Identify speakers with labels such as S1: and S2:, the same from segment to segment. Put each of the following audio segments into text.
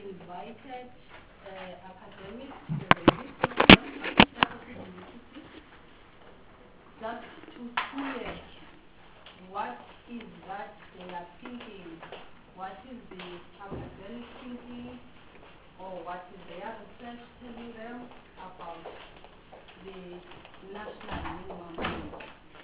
S1: invited academics to the university just to hear what is that they are thinking, what is the academic thinking, or what is their research telling them about the national minimum wage.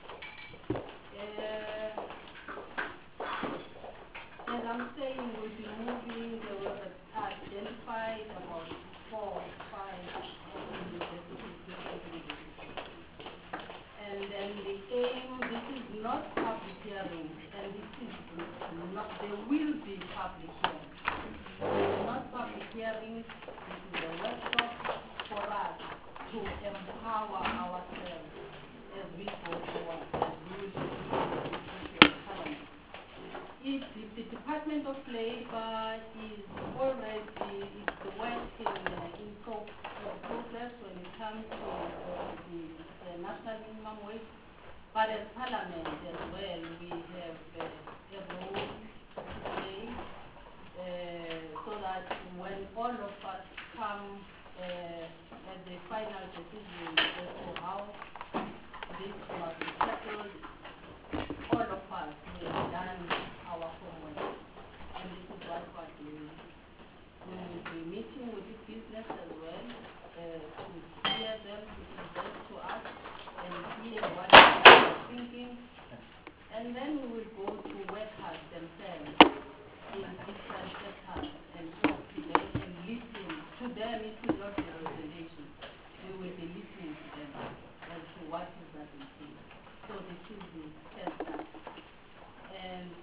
S1: As I'm saying, we'll be moving, there were identified about 4 or 5 universities. And then the aim, this is not public hearing, and this is not, there will be public hearing. This is not public hearing, this is a workshop for us to empower ourselves as we go forward, as we will be Parliament. If the Department of Labor is already, it's working in progress when it comes to the national minimum wage, but as Parliament as well, we have a role to play so that when all of us come at the final decision as to how this must be settled, all of us will have done our homework, and this is what we're doing. We will be meeting with the business as well to hear them, to present to us, and hear what they are thinking, and then we will go to workers themselves in different sectors and talk to them and listen to them. It is not a revelation. We will be listening to them as to what is that they think. So this is the first step. And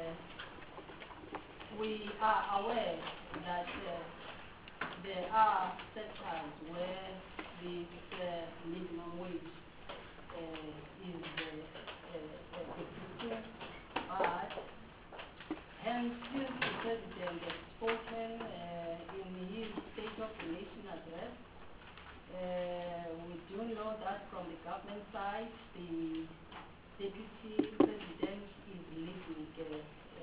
S1: we are aware that there are sectors where this minimum wage is existing, but hence since the President has spoken in his State of the Nation address, we do know that from the government side, the Deputy President is leading this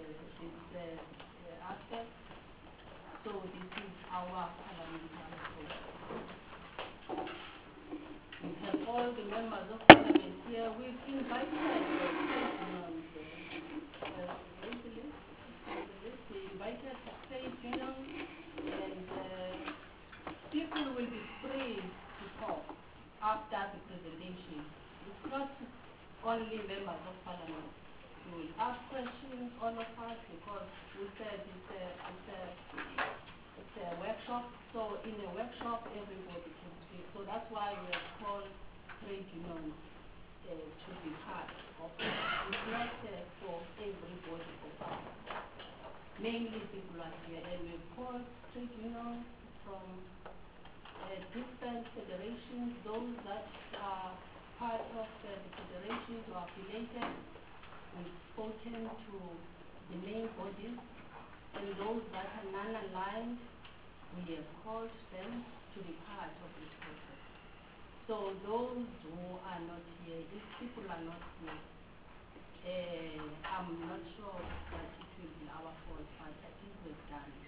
S1: aspect. So this is our parliamentary approach. We have all the members of Parliament here. We've invited we invited trade unions, and people will be free to talk after the presentation. It's not only members of Parliament. We will ask questions, all of us, because we said it's a workshop. So in a workshop, everybody can speak. So that's why we have called trade unions to be part of it. It's not for everybody of us. Mainly people are here, and we have called trade unions from different federations, those that are part of the federations or affiliated. We've spoken to the main bodies, and those that are non-aligned, we have called them to be part of this process. So those who are not here, if people are not here, I'm not sure that it will be our fault, but I think we've done it.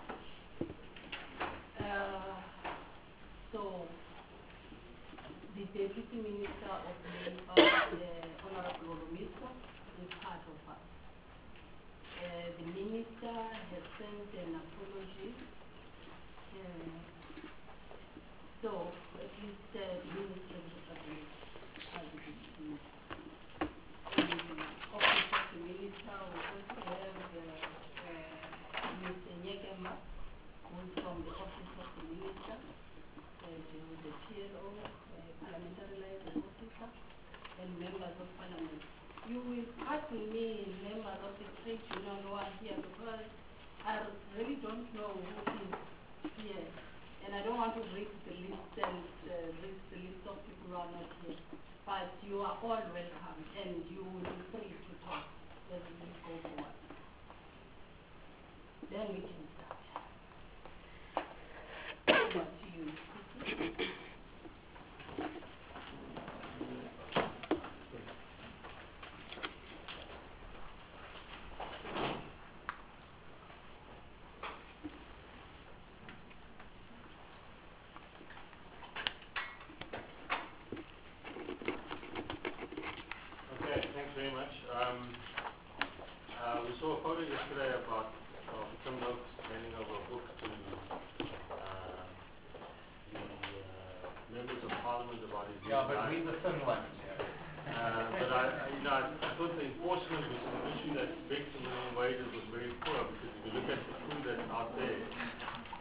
S1: So the Deputy Minister of Labour, Honorable Olomiso, is part of us. The Minister has sent an apology. So at least the Minister of the Cabinet has been in the Office of the Minister. We also have Mr. Nyekema, who is from the Office of the Minister, the PLO, Parliamentary Liaison Officer, and members of Parliament. You will pardon me, members of the trade union who are here, because I really don't know who is here, and I don't want to read the list and read the list of people who are not here. But you are all welcome, and you will be free to talk as we go forward. Then we can start. Over to you.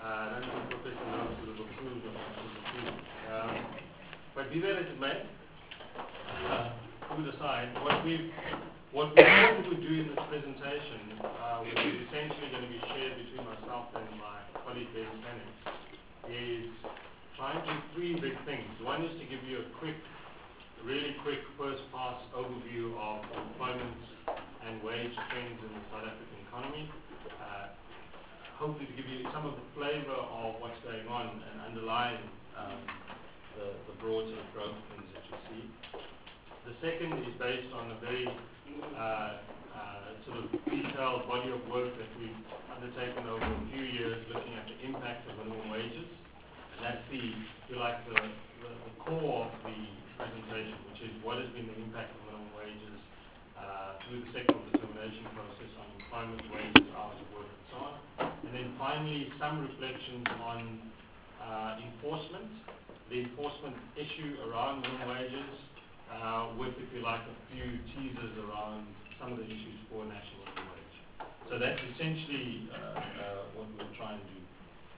S2: don't think Professor knows the buffoon of the buffoon. But be that as it may, put aside, what we thought we would do in this presentation, which is essentially going to be shared between myself and my colleague Ben Canning, is trying to do three big things. One is to give you a really quick first pass overview of employment and wage trends in the South African economy. Hopefully to give you some of the flavor of what's going on and underlying the broad sort of growth things that you see. The second is based on a very sort of detailed body of work that we've undertaken over a few years looking at the impact of minimum wages. And that's the core of the presentation, which is what has been the impact of minimum wages through the sectoral determination process on employment, wages, hours of work, and so on. And then finally, some reflections on enforcement, the enforcement issue around minimum wages, with, if you like, a few teasers around some of the issues for national minimum wage. So that's essentially what we'll try and do.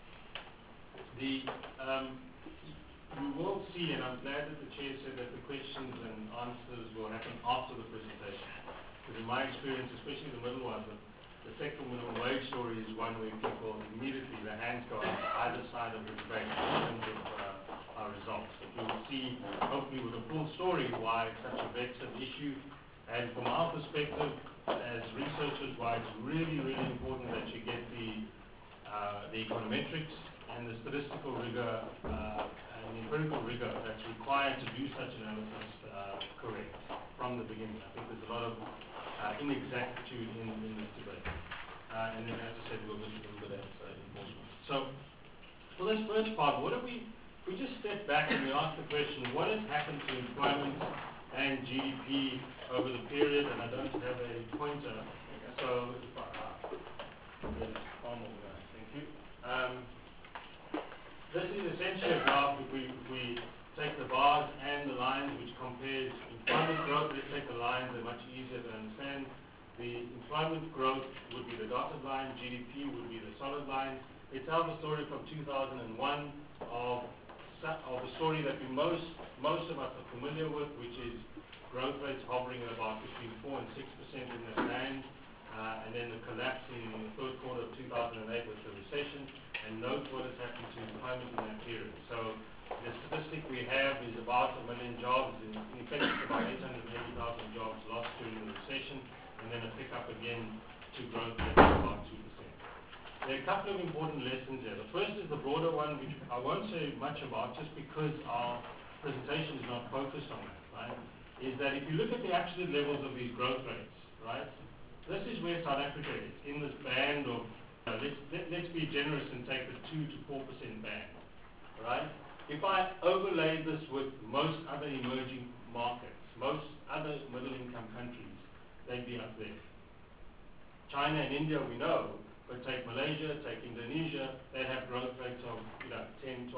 S2: We will see, and I'm glad that the chair said that the questions and answers will happen after the presentation. Because in my experience, especially the middle one, the sectoral minimum wage story is one where people immediately, their hands go up either side of the debate in terms of our results. But you'll see, hopefully with a full story, why it's such a vexed issue. And from our perspective, as researchers, why it's really, really important that you get the econometrics and the statistical rigor and the empirical rigor that's required to do such analysis correct from the beginning. I think there's a lot of inexactitude in this debate. And then, as I said, we'll look at that enforcement. So, for this first part, what if we just step back and we ask the question, what has happened to employment and GDP over the period? And I don't have a pointer, so thank you. This is essentially a graph. If we take the bars and the lines, which compares employment growth, let's take the lines, they're much easier to understand. The employment growth would be the dotted line, GDP would be the solid line. It tells a story from 2001 of a story that most of us are familiar with, which is growth rates hovering at about between 4 and 6% in that band, and then the collapse in the third quarter of 2008 with the recession, and note what has happened to employment in that period. So the statistic we have is about 1 million jobs, in effect it's about 880,000 jobs lost during the recession, and then a pickup again to growth rate of about 2%. There are a couple of important lessons here. The first is the broader one, which I won't say much about just because our presentation is not focused on that, right? Is that if you look at the absolute levels of these growth rates, right, this is where South Africa is, in this band of, let's be generous and take the 2 to 4% band, right? If I overlay this with most other emerging markets, most other middle-income countries, they'd be up there. China and India, we know, but take Malaysia, take Indonesia, they have growth rates of 10, 12%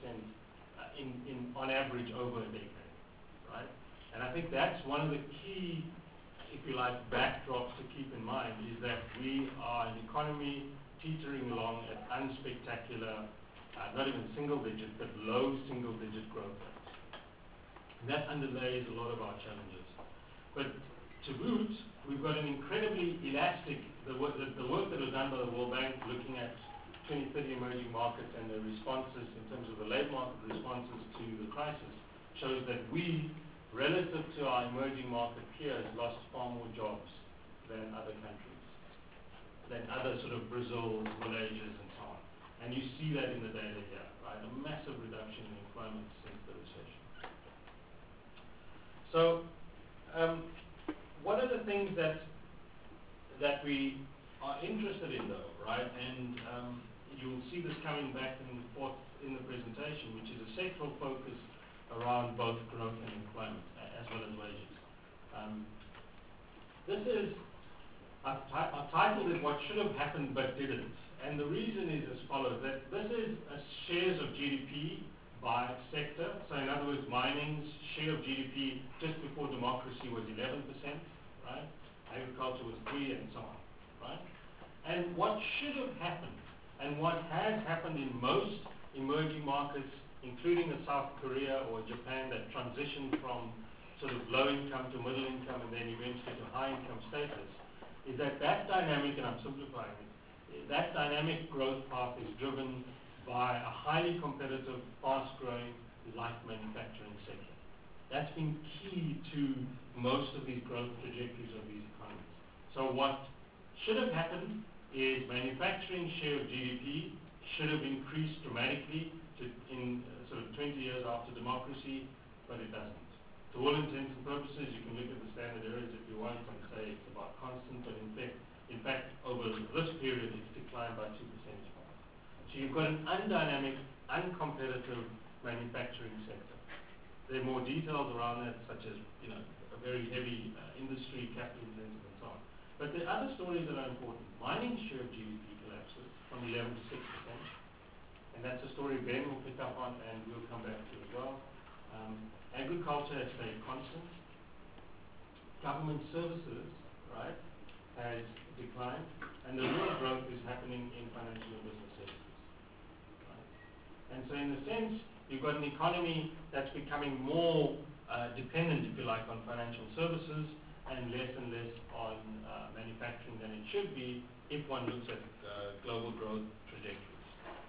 S2: on average over a decade, right? And I think that's one of the key, if you like, backdrops to keep in mind, is that we are an economy teetering along at unspectacular, not even single-digit, but low single-digit growth rates. And that underlays a lot of our challenges. But to boot, we've got an incredibly elastic, the work that was done by the World Bank looking at 2030 emerging markets and the responses in terms of the labor market responses to the crisis shows that we, relative to our emerging market peers, lost far more jobs than other countries, than other sort of Brazils, Malaysias, and so on. And you see that in the data here, right? A massive reduction in employment since the recession. So, what are the things that we are interested in, though, right? And you'll see this coming back and forth in the presentation, which is a sectoral focus around both growth and employment, as well as wages. This is, I've titled it What Should Have Happened But Didn't. And the reason is as follows, that this is shares of GDP by sector. So in other words, mining's share of GDP just before democracy was 11%, right? Agriculture was 3%, and so on, right? And what should have happened And what has happened in most emerging markets, including a South Korea or Japan that transitioned from sort of low income to middle income and then eventually to high income status, is that dynamic, and I'm simplifying it, that dynamic growth path is driven by a highly competitive, fast-growing, light manufacturing sector. That's been key to most of these growth trajectories of these economies. So what should have happened is manufacturing share of GDP should have increased dramatically in sort of 20 years after democracy, but it doesn't. To all intents and purposes, you can look at the standard errors if you want and say it's about constant, but in fact, over this period, it's declined by 2 percentage points. So you've got an undynamic, uncompetitive manufacturing sector. There are more details around that, such as a very heavy industry, capital intensive, and so on. But there are other stories that are important. Mining share of GDP collapses from 11 to 6%, and that's a story Ben will pick up on, and we'll come back to as well. Agriculture has stayed constant. Government services, right, has declined, and the real growth is happening in financial and business services. Right? And so in a sense, you've got an economy that's becoming more dependent, if you like, on financial services and less on manufacturing than it should be if one looks at global growth trajectories.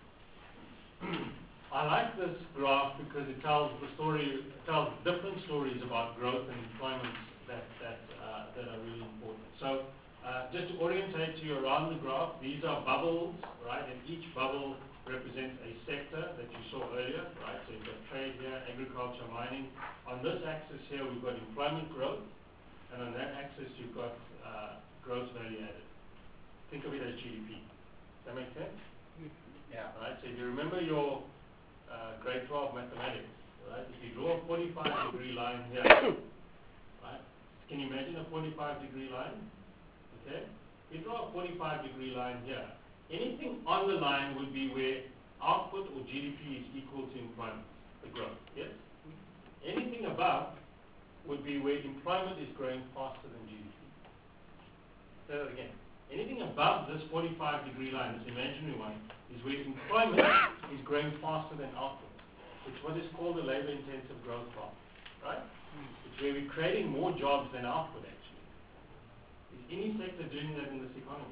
S2: I like this graph because it tells different stories about growth and employment that are really important. So just to orientate you around the graph, these are bubbles, right? And each bubble represents a sector that you saw earlier, right? So you've got trade here, agriculture, mining. On this axis here, we've got employment growth, and on that axis, you've got gross value added. Think of it as GDP. Does that make sense?
S3: Yeah.
S2: Right. So if you remember your grade 12 mathematics, right? If you draw a 45-degree line here, right? Can you imagine a 45-degree line? Okay. If you draw a 45-degree line here, anything on the line would be where output or GDP is equal to employment, the growth, yes? Anything above would be where employment is growing faster than GDP. Say that again. Anything above this 45-degree line, this imaginary one, is where employment is growing faster than output. It's what is called a labor-intensive growth path, right? It's where we're creating more jobs than output, actually. Is any sector doing that in this economy?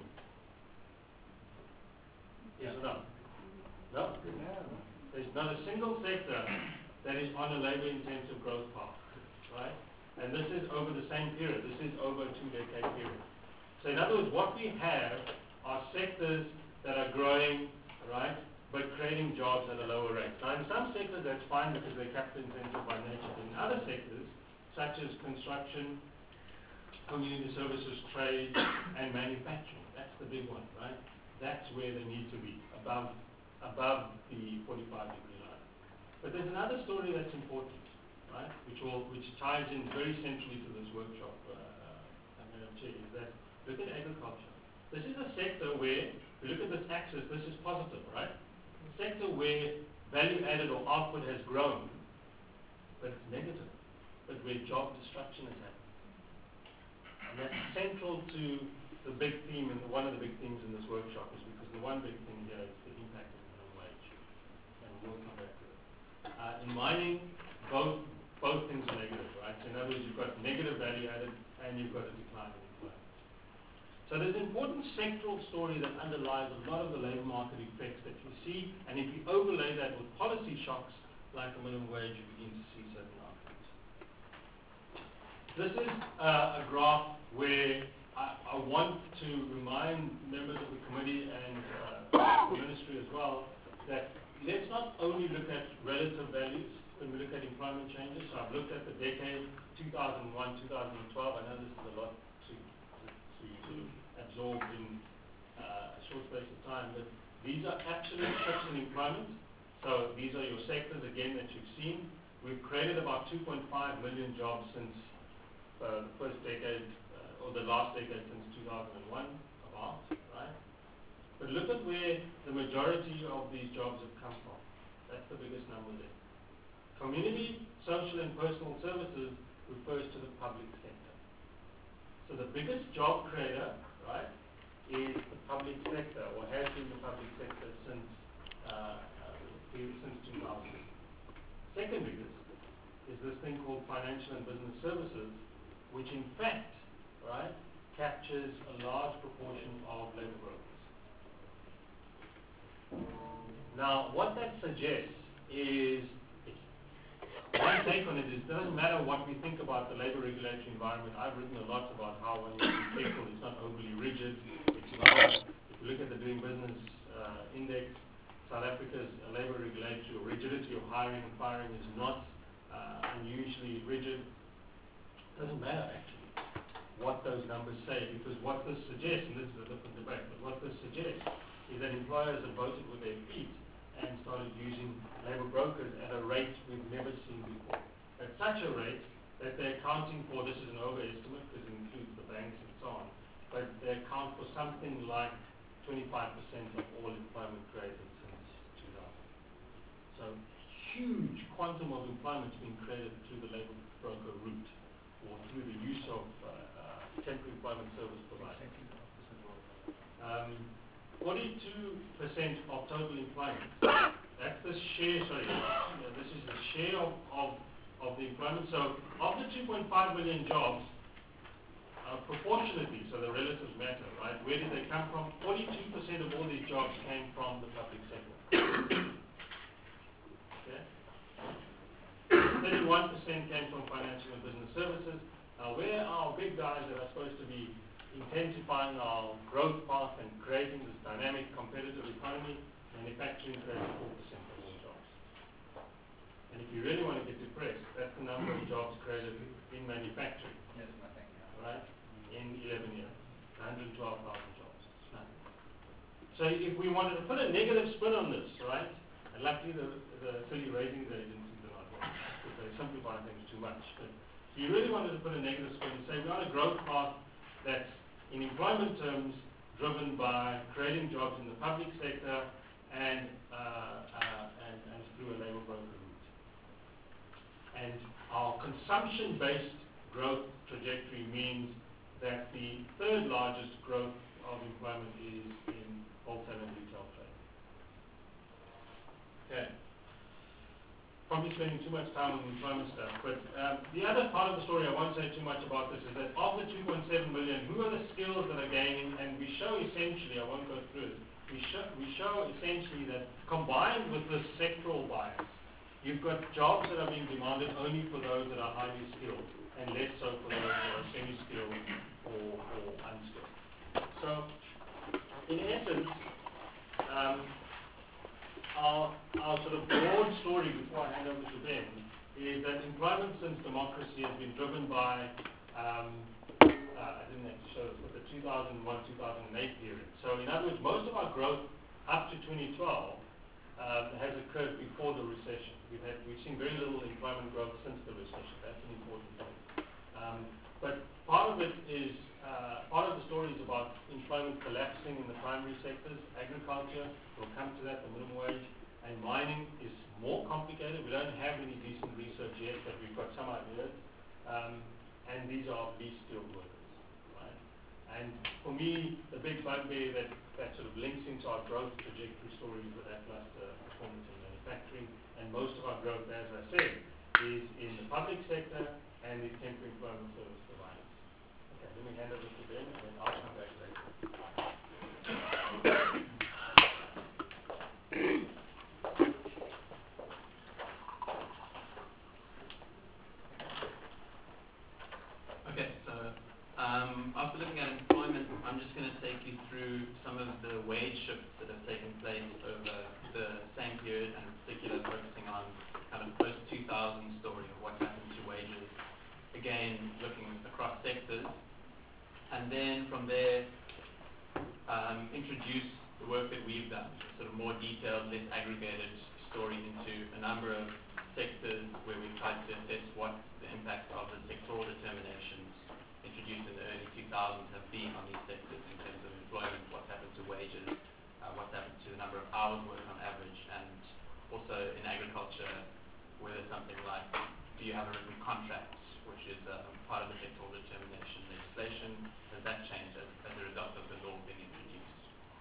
S2: Yes or no? No? There's not a single sector that is on a labor-intensive growth path, right? And this is over the same period. This is over a 2-decade period. So in other words, what we have are sectors that are growing, right, but creating jobs at a lower rate. Now in some sectors that's fine because they're capital intensive by nature. But in other sectors, such as construction, community services, trade, and manufacturing, that's the big one, right? That's where they need to be, above the 45-degree line. But there's another story that's important, right, which ties in very centrally to this workshop, is that look at agriculture. This is a sector where, if you look at this axis, this is positive, right? A sector where value added or output has grown, but it's negative, but where job destruction has happened. And that's central to the big theme, and one of the big themes in this workshop is because the one big thing here is the impact of minimum wage. And we'll come back to it. In mining, both things are negative, right? So in other words, you've got negative value added and you've got a decline in employment. So there's an important sectoral story that underlies a lot of the labor market effects that you see, and if you overlay that with policy shocks like the minimum wage, you begin to see certain outcomes. This is a graph where I want to remind members of the committee and the ministry as well that let's not only look at relative values when we look at employment changes. So I've looked at the decade 2001, 2012. I know this is a lot to sort of absorb in a short space of time, but these are absolute shifts in employment. So these are your sectors, again, that you've seen. We've created about 2.5 million jobs since the first decade, or the last decade since 2001, about, right? But look at where the majority of these jobs have come from. That's the biggest number there. Community, social, and personal services refers to the public sector. So the biggest job creator, right, is the public sector, or has been the public sector since 2000. Second biggest is this thing called financial and business services, which in fact, right, captures a large proportion of labor brokers. Now, what that suggests is, one take on it is, it doesn't matter what we think about the labor regulatory environment. I've written a lot about how one needs to be careful. It's not overly rigid. It's not, if you look at the Doing Business Index, South Africa's labor regulatory or rigidity of hiring and firing is not unusually rigid. It doesn't matter, actually, what those numbers say, because what this suggests, and this is a different debate, but what this suggests is that employers have voted with their feet and started using labor brokers at a rate we've never seen before. At such a rate that they're accounting for, this is an overestimate because it includes the banks and so on, but they account for something like 25% of all employment created since 2000. So huge quantum of employment being created through the labor broker route or through the use of temporary employment service providers. 42% of total employment. That's the share, this is the share of the employment. So of the 2.5 million jobs, proportionately, so the relatives matter, right? Where did they come from? 42% of all these jobs came from the public sector. Okay? 31% came from financial and business services. Now, where our big guys that are supposed to be intensifying our growth path and creating this dynamic, competitive economy, manufacturing created 4% of all jobs. And if you really want to get depressed, that's the number of jobs created in manufacturing.
S3: Yes, nothing.
S2: Right? In 11 years. 112,000 jobs. Nothing. So if we wanted to put a negative spin on this, right? And luckily the silly ratings agencies are not there, because they simplify things too much. But if you really wanted to put a negative spin and say we're on a growth path that's in employment terms driven by creating jobs in the public sector and through a labor broker route. And our consumption-based growth trajectory means that the third largest growth of employment is in wholesale and retail trade. Okay. Probably spending too much time on the employment stuff, but the other part of the story, I won't say too much about this, is that of the 2.7 million, who are the skills that are gaining? And we show essentially, I won't go through it, we show essentially that combined with this sectoral bias, you've got jobs that are being demanded only for those that are highly skilled, and less so for those that are semi-skilled or unskilled. So, in essence, our sort of broad story before I hand over to Ben is that employment since democracy has been driven by, I didn't have to show this, but the 2001-2008 period. So in other words, most of our growth up to 2012 has occurred before the recession. We've seen very little employment growth since the recession. That's an important thing. But part of it is, part of the story is about employment collapsing in the primary sectors. Agriculture, we'll come to that, the minimum wage, and mining is more complicated. We don't have any decent research yet, but we've got some ideas. And these are least skilled workers, right? And for me, the big bugbear that sort of links into our growth trajectory story is the lackluster performance in manufacturing. And most of our growth, as I said, is in the public sector and the temporary employment service providers. Okay, let me hand over to Ben, and then I'll come back later.
S4: Okay, so after looking at employment, I'm just going to take you through some of the wage shifts that have taken place over the same period, and in particular focusing on kind of post-2000 story of what's happened to wages. Again, looking across sectors, and then from there introduce the work that we've done, sort of more detailed, less aggregated story into a number of sectors where we've tried to assess what the impact of the sectoral determinations introduced in the early 2000s have been on these sectors in terms of employment, what's happened to wages, what's happened to the number of hours worked on average, and also in agriculture, whether something like, do you have a written contract which is part of the sectoral determination legislation. Has that changed as a result of the law being introduced?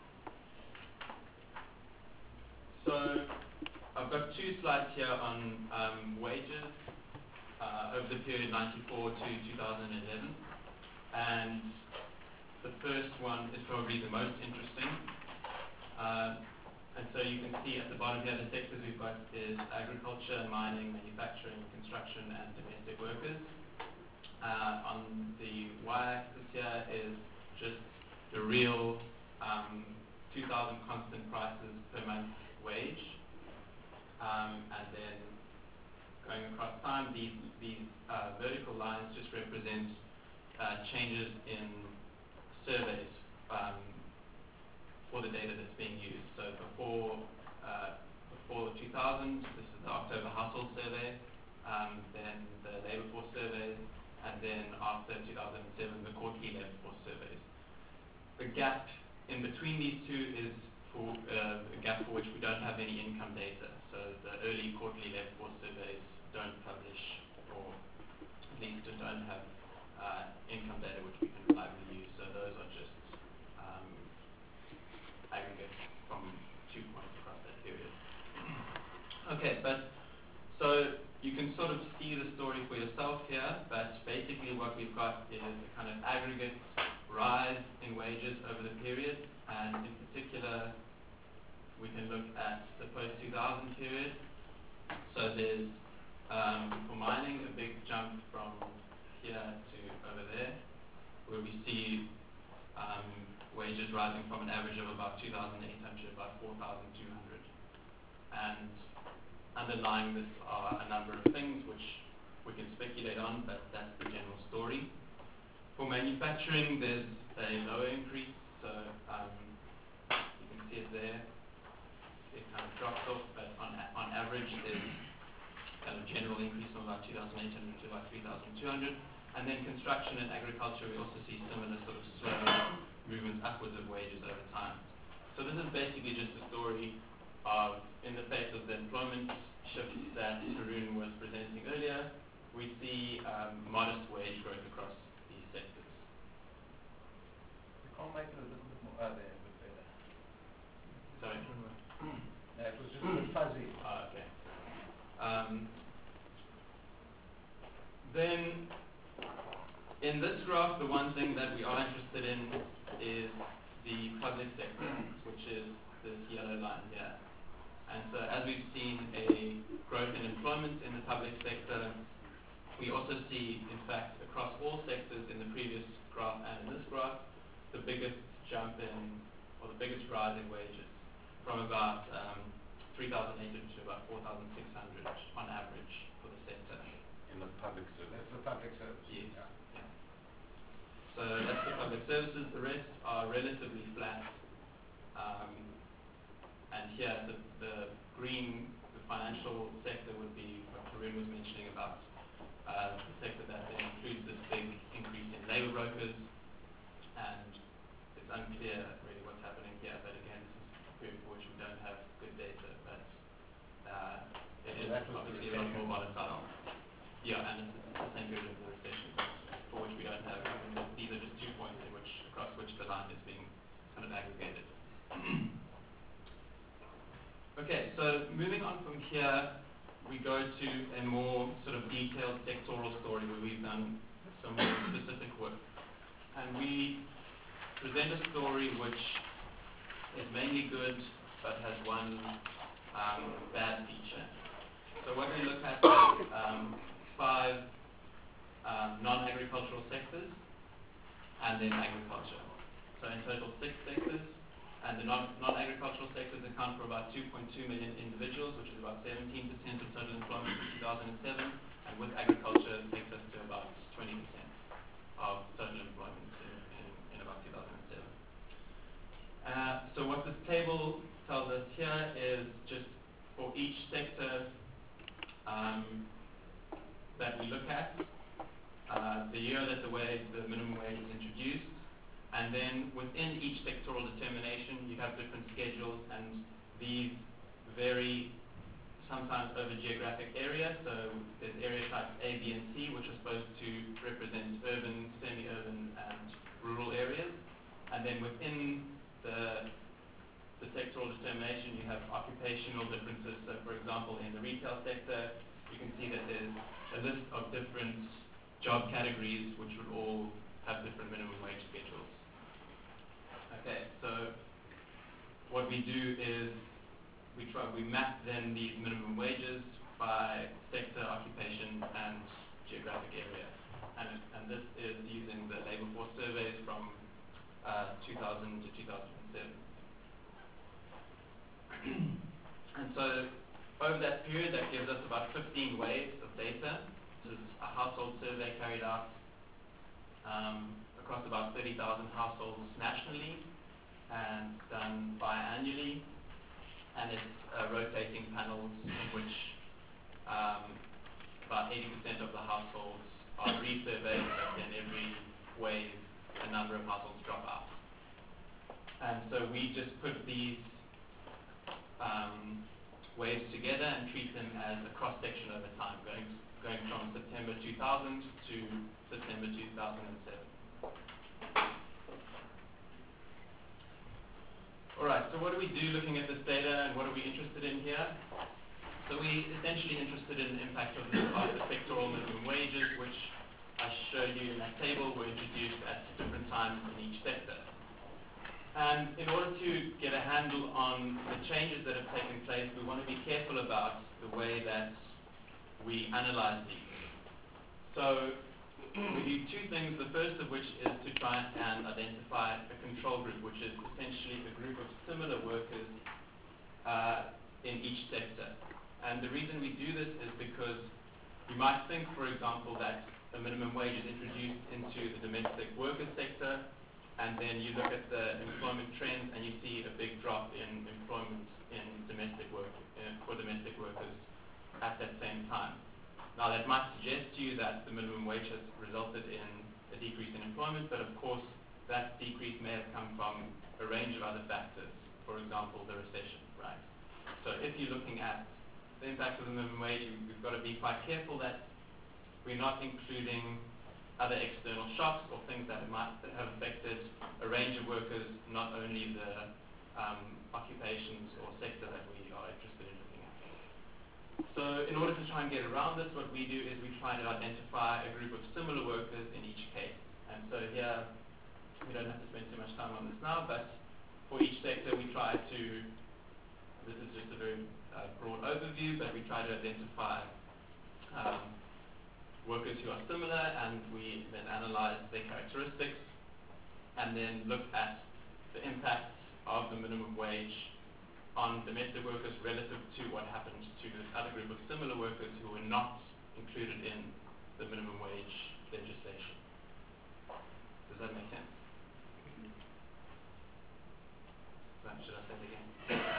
S4: So I've got two slides here on wages over the period 94 to 2011. And the first one is probably the most interesting. And so you can see at the bottom here the sectors we've got is agriculture, mining, manufacturing, construction, and domestic workers. On the y-axis here is just the real 2,000 constant prices per month wage. And then going across time, these vertical lines just represent changes in surveys for the data that's being used. So before 2000, this is the October household survey, then the labor force surveys, and then after 2007, the quarterly labor force surveys. The gap in between these two is for a gap for which we don't have any income data. So the early quarterly labor force surveys don't publish, or at least don't have income data which we can reliably use. So those are just aggregates from 2 points across that period. Okay, but so you can sort of see the story for yourself here, but basically what we've got is a kind of aggregate rise in wages over the period, and in particular we can look at the post-2000 period. So there's, for mining, a big jump from here to over there, where we see wages rising from an average of about 2,800 to about 4,200. And underlying this are a number of things which we can speculate on, but that's the general story. For manufacturing, there's a lower increase, so you can see it there. It kind of drops off, but on average, there's kind of general increase from about 2,800 to about 3,200. And then construction and agriculture, we also see similar sort of slow movements upwards of wages over time. So this is basically just a story of, in the face of the employment shifts that Tarun was presenting earlier, we see modest wage growth across these sectors.
S3: You can't make it a little bit more, there, a bit better.
S4: Sorry?
S3: Yeah, it was just a bit fuzzy.
S4: Okay. Then, in this graph, the one thing that we are interested in is the public sector, which is this yellow line here. And so as we've seen a growth in employment in the public sector, we also see, in fact, across all sectors in the previous graph and in this graph, the biggest jump in, or the biggest rise in wages, from about 3,800 to about 4,600 on average for the sector.
S5: In the public service.
S3: That's the public service.
S4: Yes.
S3: Yeah.
S4: Yeah. So that's the public services. The rest are relatively flat. And here the green, the financial sector would be what Tarun was mentioning about the sector that includes this big increase in labor brokers. And it's unclear really what's happening here, but again, this is a period for which we don't have good data, but it is obviously a lot more volatile. Yeah, and it's the same period of the recession for which we don't have. These are just 2 points in which, across which the line is being kind of aggregated. Okay, so moving on from here, we go to a more sort of detailed sectoral story where we've done some more specific work. And we present a story which is mainly good, but has one bad feature. So what we look at is 5 non-agricultural sectors, and then agriculture. So in total 6 sectors, and the non-agricultural sectors account for about 2.2 million individuals, which is about 17% of total employment in 2007, and with agriculture it takes us to about 20% of total employment in about 2007. So what this table tells us here is just for each sector that we look at, the year that the minimum wage was introduced, and then within each sectoral determination you have different schedules, and these vary sometimes over geographic area. So there's area types A, B, and C, which are supposed to represent urban, semi-urban, and rural areas. And then within the sectoral determination, you have occupational differences. So for example, in the retail sector, you can see that there's a list of different job categories which would all have different minimum wage schedules. Okay, so what we do is we map then these minimum wages by sector, occupation, and geographic area. And this is using the labor force surveys from 2000 to 2007. And so over that period, that gives us about 15 waves of data. This is a household survey carried out across about 30,000 households nationally and done biannually. And it's rotating panels in which about 80% of the households are resurveyed, but then every wave a number of households drop out. And so we just put these waves together and treat them as a cross-section over time, going from September 2000 to September 2007. Alright, so what do we do looking at this data and what are we interested in here? So we essentially interested in the impact of the sectoral minimum wages, which I showed you in that table were introduced at different times in each sector. And in order to get a handle on the changes that have taken place, we want to be careful about the way that we analyze these. So we do two things, the first of which is to try and identify a control group, which is essentially a group of similar workers in each sector. And the reason we do this is because you might think, for example, that a minimum wage is introduced into the domestic worker sector, and then you look at the employment trends and you see a big drop in employment in domestic work for domestic workers at that same time. Now that might suggest to you that the minimum wage has resulted in a decrease in employment, but of course that decrease may have come from a range of other factors, for example the recession, right? So if you're looking at the impact of the minimum wage, we've got to be quite careful that we're not including other external shocks or things that have affected a range of workers, not only the occupations or sector that we are interested in looking at. So in order to try and get around this, what we do is we try to identify a group of similar workers in each case. And so here, we don't have to spend too much time on this now, but for each sector we try to, this is just a very broad overview, but we try to identify workers who are similar, and we then analyze their characteristics and then look at the impact of the minimum wage on domestic workers relative to what happens to this other group of similar workers who were not included in the minimum wage legislation. Does that make sense? Should I say it again?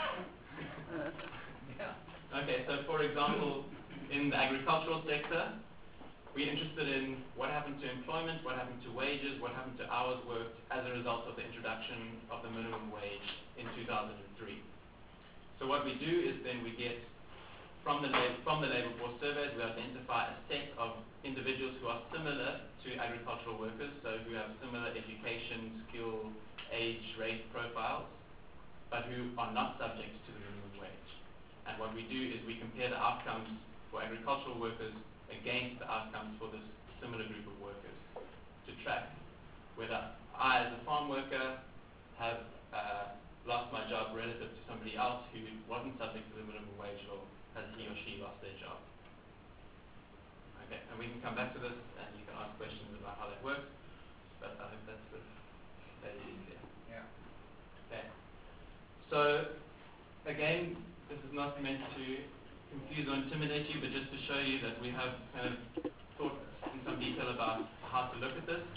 S4: Yeah. Okay, so for example, in the agricultural sector, we're interested in what happened to employment, what happened to wages, what happened to hours worked as a result of the introduction of the minimum wage in 2003. So what we do is then we get, from the labor force surveys, we identify a set of individuals who are similar to agricultural workers, so who have similar education, skill, age, race profiles, but who are not subject to the minimum wage. And what we do is we compare the outcomes for agricultural workers against the outcomes for this similar group of workers to track whether I, as a farm worker, have lost my job relative to somebody else who wasn't subject to the minimum wage law, has he or she lost their job. Okay, and we can come back to this and you can ask questions about how that works, but I think that's sort of very easier.
S3: Yeah.
S4: Okay. So, again, this is not meant to confuse or intimidate you, but just to show you that we have kind of thought in some detail about how to look at this.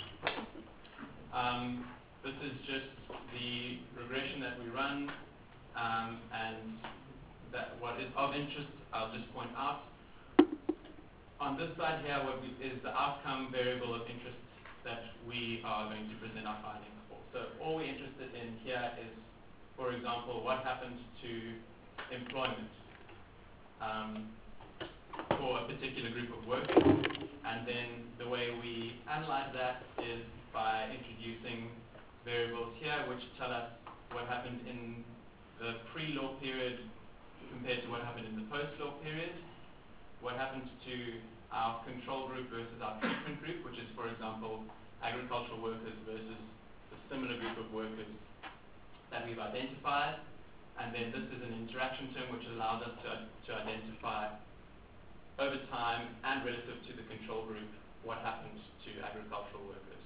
S4: This is just the regression that we run, and that what is of interest, I'll just point out. On this side here, is the outcome variable of interest that we are going to present our findings for. So all we're interested in here is, for example, what happens to employment for a particular group of workers. And then the way we analyze that is by introducing variables here which tell us what happened in the pre-law period compared to what happened in the post-law period, what happens to our control group versus our treatment group, which is, for example, agricultural workers versus the similar group of workers that we've identified. And then this is an interaction term which allows us to identify over time and relative to the control group what happens to agricultural workers.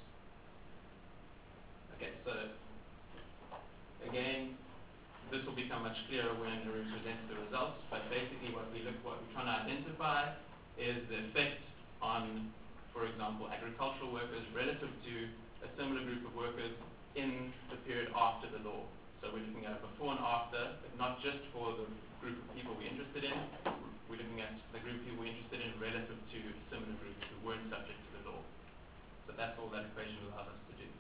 S4: Okay, so again, this will become much clearer when Arun presents the results, but basically what we're trying to identify is the effect on, for example, agricultural workers relative to a similar group of workers in the period after the law. So we're looking at a before and after, but not just for the group of people we're interested in. We're looking at the group of people we're interested in relative to similar groups who weren't subject to the law. So that's all that equation allows us to do.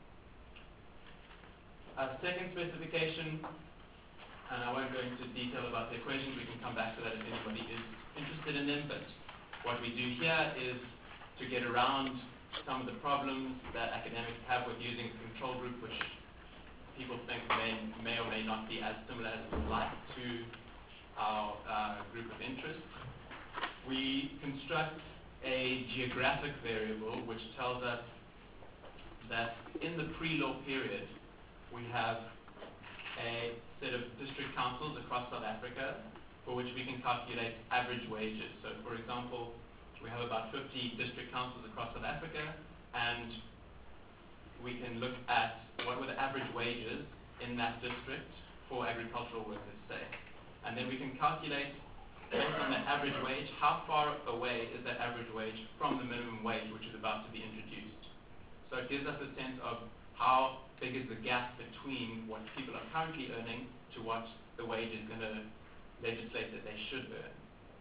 S4: Second specification, and I won't go into detail about the equations, we can come back to that if anybody is interested in them, but what we do here is to get around some of the problems that academics have with using a control group, which people think may or may not be as similar as we would like to our group of interest. We construct a geographic variable which tells us that in the pre-law period we have a set of district councils across South Africa for which we can calculate average wages. So for example, we have about 50 district councils across South Africa, and we can look at what were the average wages in that district for agricultural workers, say. And then we can calculate, based on that average wage, how far away is that average wage from the minimum wage which is about to be introduced. So it gives us a sense of how big is the gap between what people are currently earning to what the wage is going to legislate that they should earn.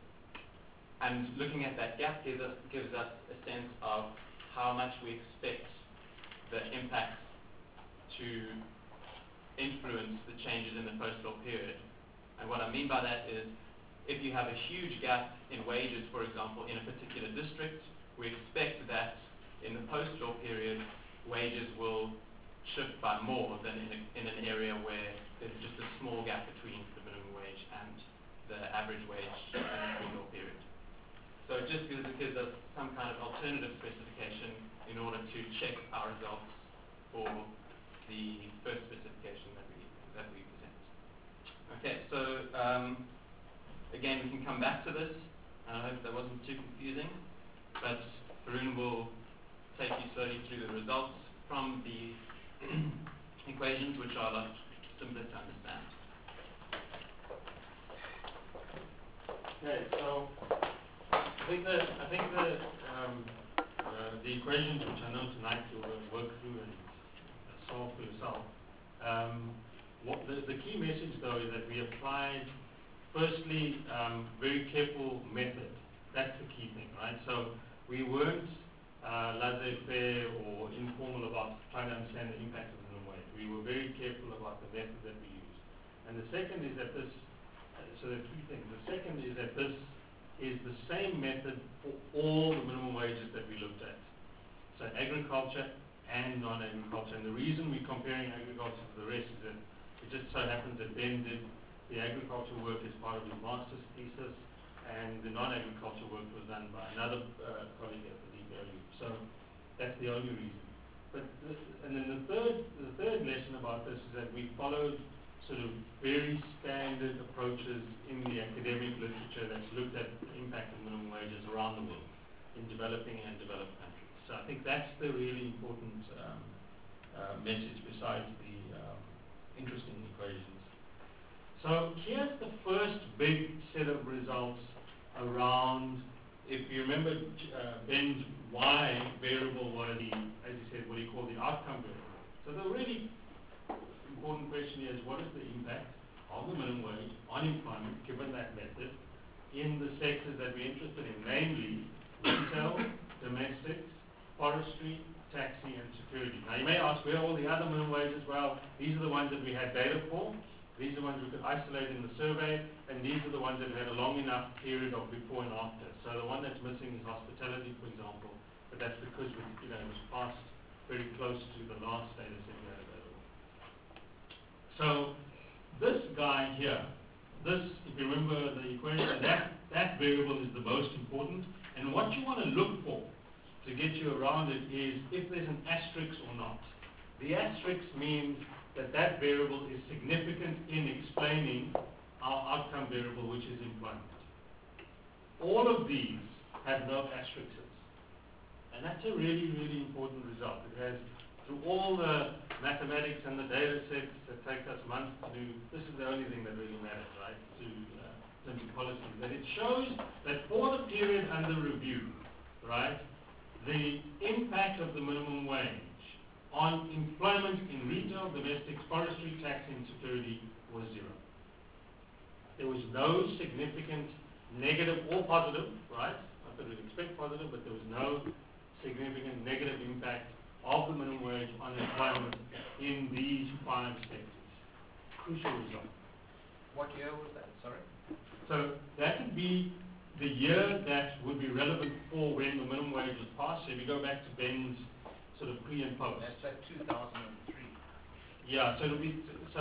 S4: And looking at that gap gives us a sense of how much we expect the impact to influence the changes in the post-law period. And what I mean by that is, if you have a huge gap in wages, for example, in a particular district, we expect that in the post-law period, wages will shift by more than in an area where there's just a small gap between the minimum wage and the average wage in the pre-law period. So it just gives us some kind of alternative specification in order to check our results for the first specification that we present. Okay, so again, we can come back to this, and I hope that wasn't too confusing, but Arun will take you slowly through the results from the equations, which are a lot simpler to understand.
S2: Okay, so I think the equations which I know tonight you'll work through and solve for yourself. The key message though is that we applied, firstly, very careful method. That's the key thing, right? So we weren't laissez-faire or informal about trying to understand the impact of the minimum wage. We were very careful about the method that we used. And the second is that so there are three things. The second is that this is the same method for all the minimum wages that we looked at. So agriculture and non-agriculture. And the reason we're comparing agriculture to the rest is that it just so happens that Ben did the agriculture work as part of his master's thesis, and the non-agriculture work was done by another colleague at the DPLU. So that's the only reason. But and then the third lesson about this is that we followed sort of very standard approaches in the academic literature that's looked at the impact of minimum wages around the world in developing and developed countries. So I think that's the really important message besides the interesting equations. So here's the first big set of results around, if you remember Ben's Y variable was the, as he said, what he called the outcome variable. So the really important question is, what is the impact of the minimum wage on employment, given that method, in the sectors that we're interested in, namely retail, domestics, forestry, taxi, and security. Now you may ask, where are all the other minimum wages? Well, these are the ones that we had data for. These are the ones we could isolate in the survey, and these are the ones that had a long enough period of before and after. So the one that's missing is hospitality, for example, but that's because it was passed very close to the last data set we had available. So this guy here, if you remember the equation, that variable is the most important, and what you want to look for to get you around it is if there's an asterisk or not. The asterisk means that variable is significant in explaining our outcome variable, which is employment. All of these have no asterisks. And that's a really, really important result. It has, through all the mathematics and the data sets that take us months to do, this is the only thing that really matters, right, to terms of policies. That it shows that for the period under review, right, the impact of the minimum wage on employment in retail, domestic, forestry, taxi, and security was zero. There was no significant negative or positive, right? Not that we'd expect positive, but there was no significant negative impact of the minimum wage on employment in these 5 sectors. Crucial result.
S3: What year was that? Sorry?
S2: So that would be the year that would be relevant for when the minimum wage was passed. So if you go back to Ben's sort of pre and post.
S3: That's like 2003.
S2: Yeah, so it'll be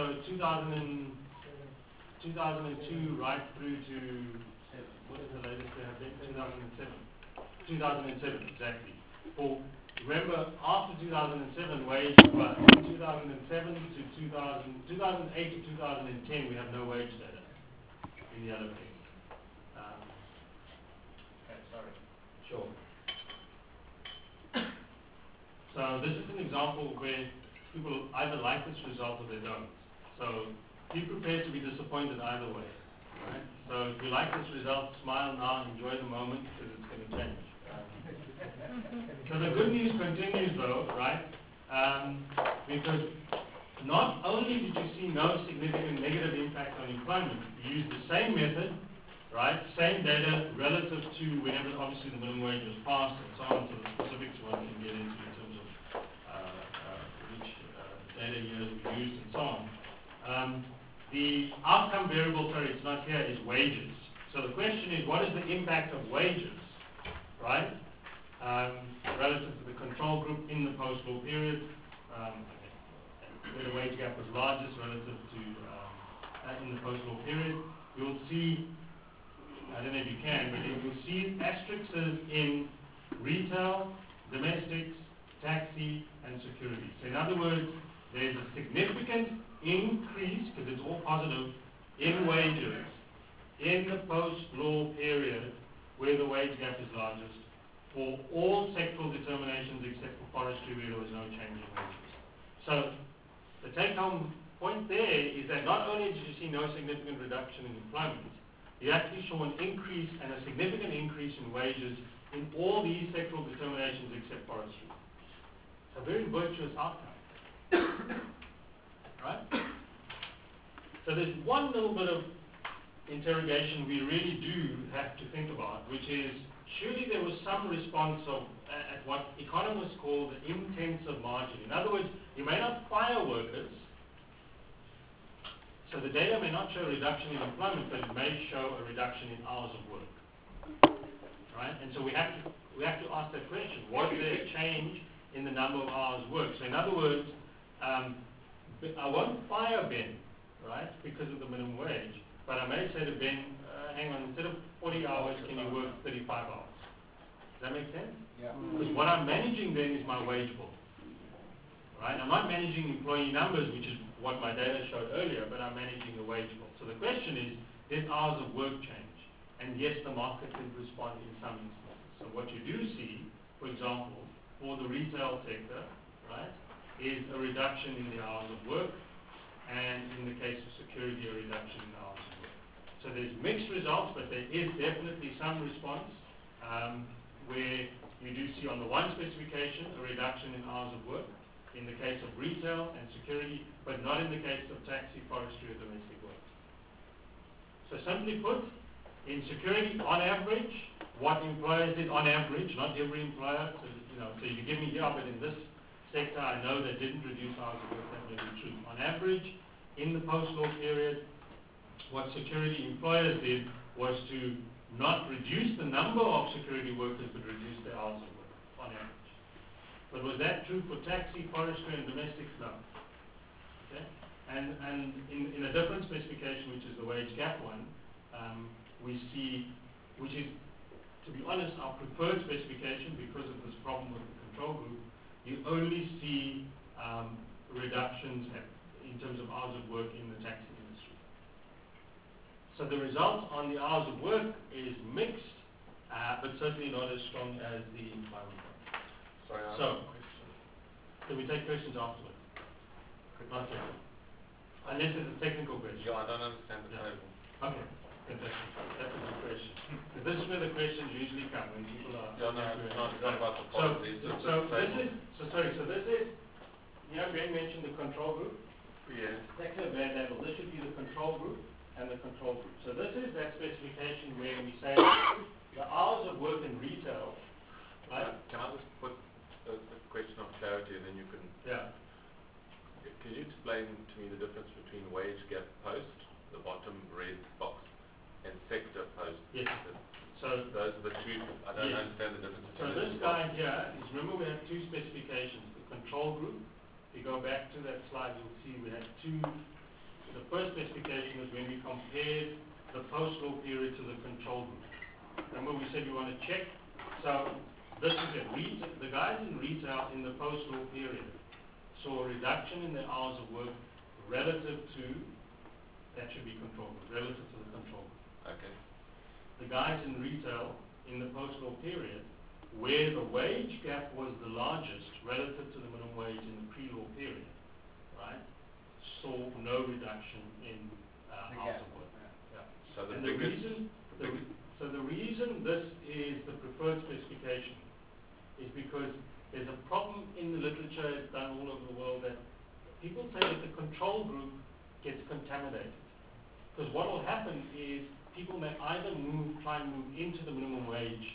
S2: 2002 right through to, what is the latest they have been? 2007. 2007, exactly. Remember, after 2007, wage, well, 2007 to 2008 to 2010, we have no wage data in the other case.
S3: Okay, sorry.
S2: Sure. So this is an example where people either like this result or they don't. So be prepared to be disappointed either way. Right? So if you like this result, smile now, enjoy the moment because it's going to change. So the good news continues though, right? Because not only did you see no significant negative impact on employment, you used the same method, right? Same data relative to whenever obviously the minimum wage was passed and so on, so the specifics one can get into in terms of which data years we used and so on. The outcome variable, sorry, it's not here, is wages. So the question is, what is the impact of wages, right? Relative to the control group in the post-law period, where the wage gap was largest relative to in the post-law period. You'll see, I don't know if you can, but you'll see asterisks in retail, domestics, taxi, and security. So in other words, there's a significant increase, because it's all positive, in wages in the post-law period where the wage gap is largest, for all sectoral determinations except for forestry where there was no change in wages. So the take-home point there is that not only did you see no significant reduction in employment, you actually saw an increase and a significant increase in wages in all these sectoral determinations except forestry. It's a very virtuous outcome. Right? So there's one little bit of interrogation we really do have to think about, which is, surely there was some response of at what economists call the intensive margin. In other words, you may not fire workers, so the data may not show a reduction in employment, but it may show a reduction in hours of work. Right? And so we have to ask that question: was there a change in the number of hours worked? So in other words, I won't fire Ben, right, because of the minimum wage, but I may say to Ben, hang on, instead of 40 hours, can you work 35 hours? Does that make sense?
S3: Yeah.
S2: Because what I'm managing then is my wage bill. Right? I'm not managing employee numbers, which is what my data showed earlier, but I'm managing the wage bill. So the question is, did hours of work change? And yes, the market did respond in some instances. So what you do see, for example, for the retail sector, right, is a reduction in the hours of work, and in the case of security, a reduction in the hours of work. So there's mixed results, but there is definitely some response where you do see on the one specification a reduction in hours of work in the case of retail and security, but not in the case of taxi, forestry, or domestic work. So simply put, in security, on average, what employers did on average, not every employer, so if you give me here, but in this sector, I know that didn't reduce hours of work, that may be true. On average, in the post-law period, what security employers did was to not reduce the number of security workers, but reduce the hours of work on average. But was that true for taxi, forestry, and domestics? No. Okay? And in a different specification, which is the wage gap one, we see, which is, to be honest, our preferred specification because of this problem with the control group, you only see reductions in terms of hours of work in the taxi industry. So the result on the hours of work is mixed, but certainly not as strong as the employment one.
S5: Sorry, I
S2: So,
S5: have a question.
S2: can we take questions afterwards? Not yet. Unless it's a technical question.
S5: Yeah, I don't understand the
S2: Yeah.
S5: table.
S2: Okay, fantastic. That was the question. This is where the questions usually come, when people are...
S5: Yeah, no, it's not about the
S2: So,
S5: policy, it's just
S2: so
S5: the
S2: this
S5: table.
S2: is, so this is, Ben mentioned the control group.
S5: Yes.
S2: Second band level, this should be the control group and the control group. So this is that specification where we say the hours of work in retail, right?
S5: Can I just put a question of clarity and then you can...
S2: Yeah.
S5: Can you explain to me the difference between wage gap post, the bottom red box, and sector post?
S2: Yes.
S5: So those are the two. I don't
S2: Yes.
S5: understand the difference
S2: So
S5: between the
S2: this
S5: two
S2: guy
S5: boxes.
S2: here is, remember we have two specifications, the control group. If you go back to that slide, you'll see we have two. The first specification is when we compared the post-law period to the control group. Remember we said we want to check. So this is it. The guys in retail in the post-law period saw a reduction in their hours of work relative to, that should be control group, relative to the control group.
S5: Okay.
S2: The guys in retail in the post-law period, where the wage gap was the largest relative to the minimum wage in the pre-law period, right, saw no reduction in hours of work. Yeah.
S5: So the
S2: And the
S5: biggest...
S2: reason,
S5: the biggest
S2: so the reason this is the preferred specification is because there's a problem in the literature, it's done all over the world, that people say that the control group gets contaminated. Because what will happen is people may either try and move into the minimum wage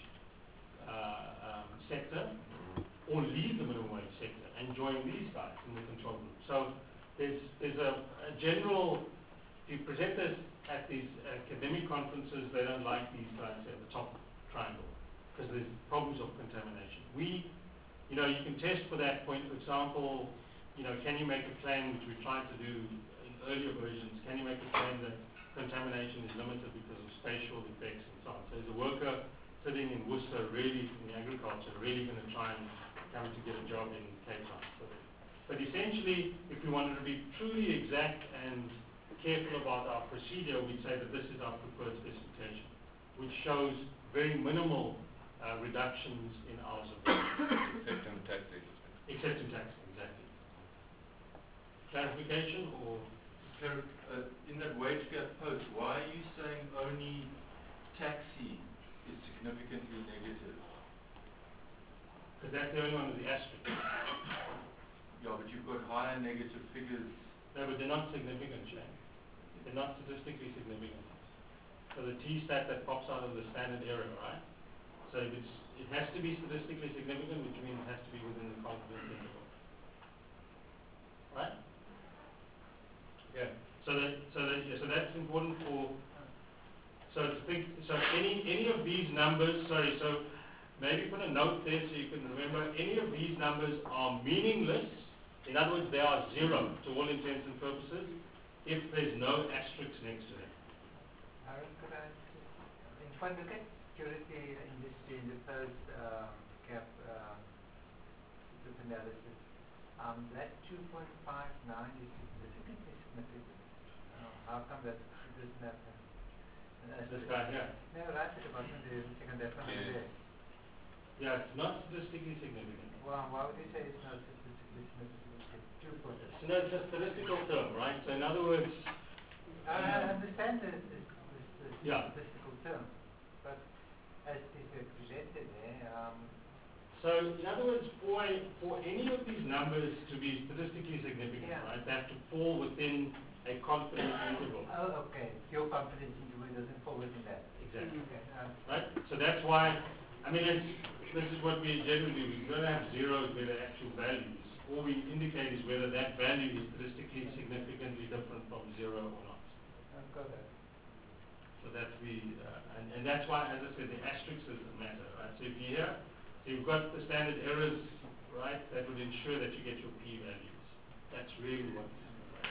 S2: sector or leave the minimum wage sector and join these guys in the control group. So there's a general, if you present this at these academic conferences, they don't like these guys at the top triangle because there's problems of contamination. You can test for that point. For example, can you make a claim, which we tried to do in earlier versions, can you make a claim that contamination is limited because of spatial effects and so on? So is a worker sitting in Worcester, really in agriculture, really going to try and come to get a job in Cape Town? But essentially, if we wanted to be truly exact and careful about our procedure, we'd say that this is our preferred specification, which shows very minimal reductions in hours of work.
S5: except in the taxi system.
S2: Except in taxi, exactly. Clarification or?
S3: In that wage gap post, why are you saying only taxi is significantly negative?
S2: Because that's the only one with the asterisk.
S3: Yeah, but you've got higher negative figures.
S2: No, but they're not significant, Shane. They're not statistically significant. So the T-stat that pops out of the standard error, right? So if it has to be statistically significant, which means it has to be within the confidence interval. Right? Yeah. So that's important for. So any of these numbers. Sorry. So maybe put a note there so you can remember. Any of these numbers are meaningless. In other words, they are zero to all intents and purposes if there's no asterisk next to them.
S6: Could I if I look at security industry in the post gap analysis, that 2.59 is significantly significant. How come that doesn't happen?
S2: This guy here.
S6: No, right at the bottom there, the second that one is there.
S2: Yeah, it's not statistically significant.
S6: Well, why would you say it's not statistically significant? 2 points.
S2: So no, it's a statistical term, right? So in other words,
S6: I understand the
S2: Yeah.
S6: statistical term, but as it is presented there,
S2: so in other words, for any of these numbers to be statistically significant,
S6: Yeah.
S2: right, they have to fall within a confidence interval.
S6: oh, okay, your confidence interval doesn't fall within that.
S2: Exactly.
S6: Okay,
S2: Right? So that's why, I mean, this is what we generally do. We don't have zeros where the actual values. all we indicate is whether that value is statistically significantly different from 0 or not.
S6: I've got that.
S2: So that's and that's why, as I said, the asterisk is a matter, right? So if you here, so you've got the standard errors, right, that would ensure that you get your p-values. That's really what this is, right?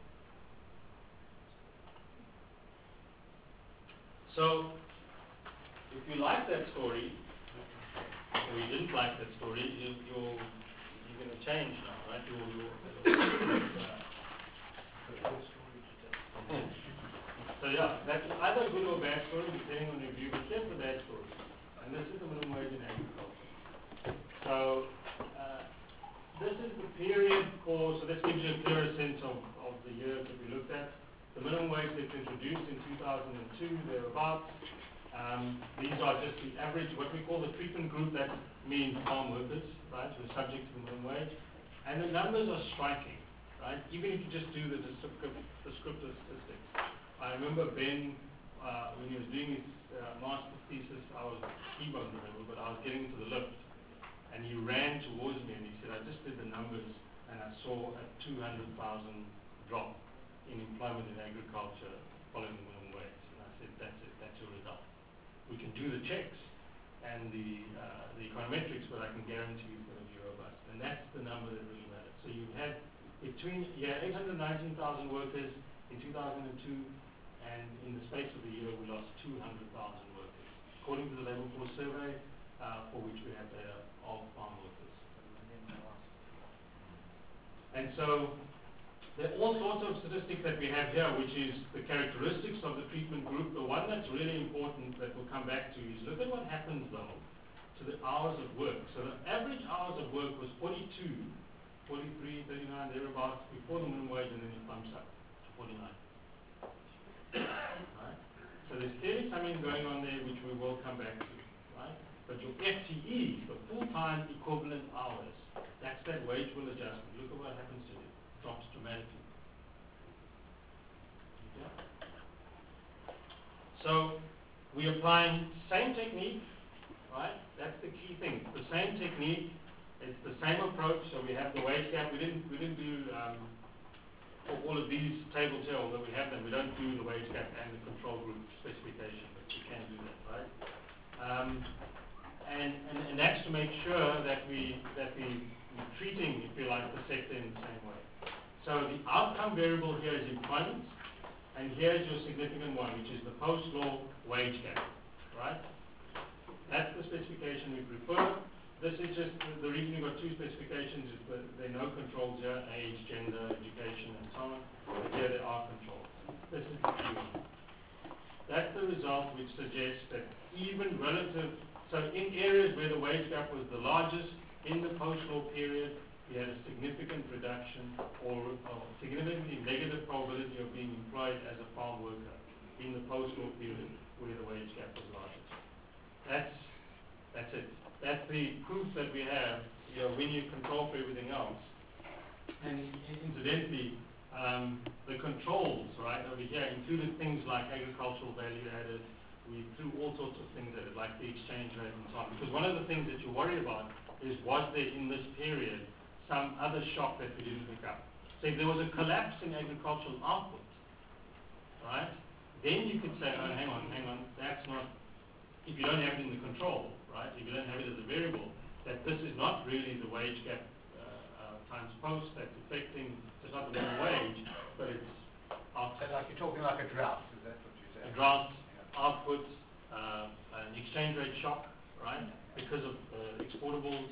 S2: So, if you like that story, or you didn't like that story, you're going to change now, right? So yeah, that's either a good or bad story, depending on your view, but here's the bad story. And this is the minimum wage in agriculture. So, this is the period so this gives you a clearer sense of the years that we looked at. The minimum wage that's introduced in 2002, thereabouts. These are just the average, what we call the treatment group, that means farm workers, right, who are subject to the minimum wage. And the numbers are striking, right, even if you just do the descriptive statistics. I remember Ben, when he was doing his master's thesis, he won't remember, but I was getting into the lift, and he ran towards me and he said, I just did the numbers and I saw a 200,000 drop in employment in agriculture following the minimum wage. And I said, that's it, that's your result. We can do the checks and the econometrics, but I can guarantee it's going to be robust. And that's the number that really matters. So you had 819,000 workers in 2002, and in the space of the year we lost 200,000 workers, according to the Labour Force Survey, for which we have data of farm workers. And so there are all sorts of statistics that we have here, which is the characteristics of the treatment group. The one that's really important that we'll come back to is look at what happens, though, to the hours of work. So the average hours of work was 42, 43, 39, thereabouts, before the minimum wage, and then it bumps up to 49. Right? So there's clearly something going on there which we will come back to. Right? But your FTE, the full-time equivalent hours, that's that wage bill adjustment. Look at what happens to it. Drops dramatically. Okay? So we're applying same technique, right? That's the key thing. The same technique. It's the same approach. So we have the wage gap. We didn't do for all of these tables here, although we have them. We don't do the wage gap and the control group specification, but we can do that, right? And that's to make sure that we're treating, if you like, the sector in the same way. So the outcome variable here is employment, and here's your significant one, which is the post-law wage gap, right? That's the specification we prefer. This is just, the reason we've got two specifications is that there are no controls here, age, gender, education, and so on. But here there are controls. This is the key one. That's the result which suggests that even relative, so in areas where the wage gap was the largest, in the post-law period, we had a significant reduction or significantly negative probability of being employed as a farm worker in the post-law period where the wage gap was largest. That's it. That's the proof that we have, when you control for everything else. And incidentally, the controls, right, over here included things like agricultural value added. We threw all sorts of things at it, like the exchange rate and so on. Because one of the things that you worry about is, was there in this period some other shock that we didn't pick up? So if there was a collapse in agricultural output, right, then you could say, oh, hang on, that's not, if you don't have it in the control, right, if you don't have it as a variable, that this is not really the wage gap times post that's affecting, it's not the minimum wage, but it's output.
S6: So like you're talking like a drought, is that what you're saying?
S2: A drought, output, an exchange rate shock, right, because of exportables.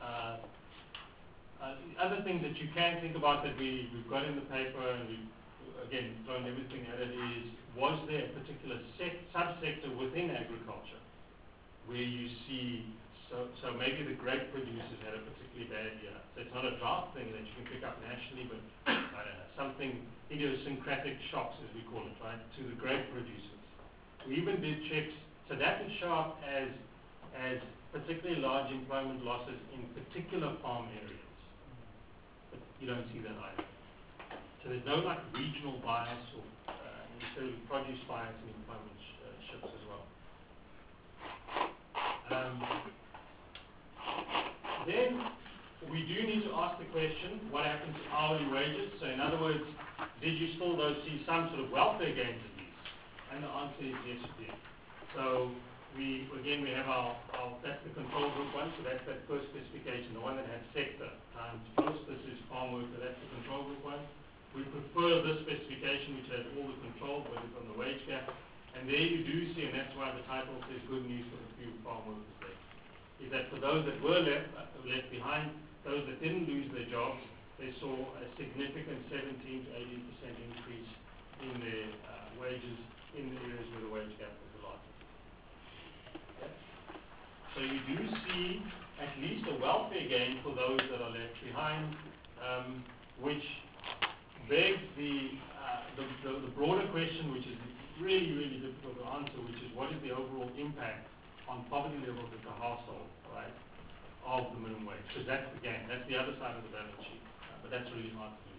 S2: Other things that you can think about that we've got in the paper, and we've, again, thrown everything at it, is, was there a particular subsector within agriculture where you see, so maybe the grape producers had a particularly bad year. So it's not a drought thing that you can pick up nationally, but I don't know, something idiosyncratic shocks, as we call it, right, to the grape producers. We even did checks, so that would show up as particularly large employment losses in particular farm areas. But you don't see that either. So there's no like regional bias or necessarily produce bias in employment shifts as well. Then, for we do need to ask the question, what happened to hourly wages? So in other words, did you still though see some sort of welfare gains at least? And the answer is yes, you did. So we have that's the control group one, so that's that first specification, the one that has sector times post. This is farm worker, that's the control group one. We prefer this specification which has all the control, whether it's on the wage gap. And there you do see, and that's why the title says good news for the few farm workers there, is that for those that were left behind, those that didn't lose their jobs, they saw a significant 17 to 18% increase in their wages in the areas where the wage gap was the largest. Okay? So you do see at least a welfare gain for those that are left behind, which begs the broader question, which is really, really difficult to answer, which is what is the overall impact on poverty levels at the household, right, of the minimum wage? Because that's the game. That's the other side of the balance sheet. But that's really hard to do.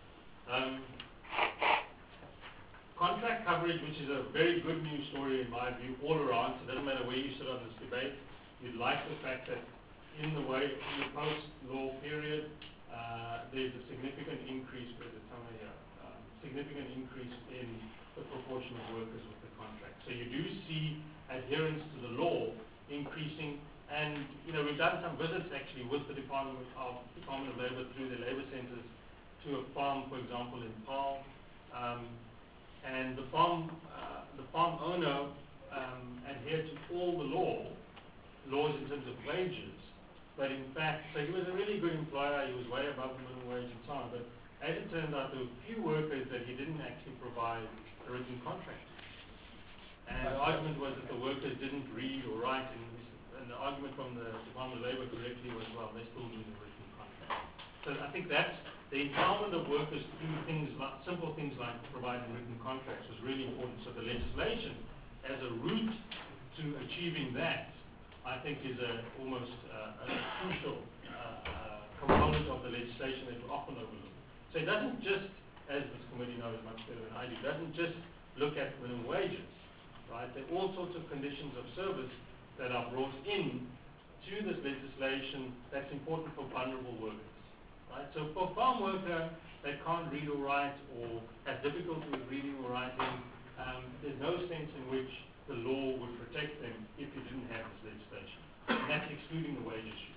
S2: Contract coverage, which is a very good news story in my view, all around. So it doesn't matter where you sit on this debate. You'd like the fact that in the post-law period, there's a significant increase, significant increase in the proportion of workers with the contract. So you do see adherence to the law increasing, and we've done some visits actually with the Department of Labour through the labour centres to a farm, for example, in Paarl, and the farm owner adhered to all the laws in terms of wages, but in fact, so he was a really good employer, he was way above the minimum wage and so on, but as it turned out, there were few workers that he didn't actually provide a written contract. And the argument was that the workers didn't read or write, and the argument from the Department of Labour correctly was, well, they still need a written contract. So I think that's the empowerment of workers through simple things like providing written contracts was really important. So the legislation, as a route to achieving that, I think is almost a crucial component of the legislation that we often overlook. So it doesn't just, as this committee knows much better than I do, doesn't just look at minimum wages, right? There are all sorts of conditions of service that are brought in to this legislation that's important for vulnerable workers, right? So for a farm worker that can't read or write or has difficulty with reading or writing, there's no sense in which the law would protect them if you didn't have this legislation. And that's excluding the wage issue.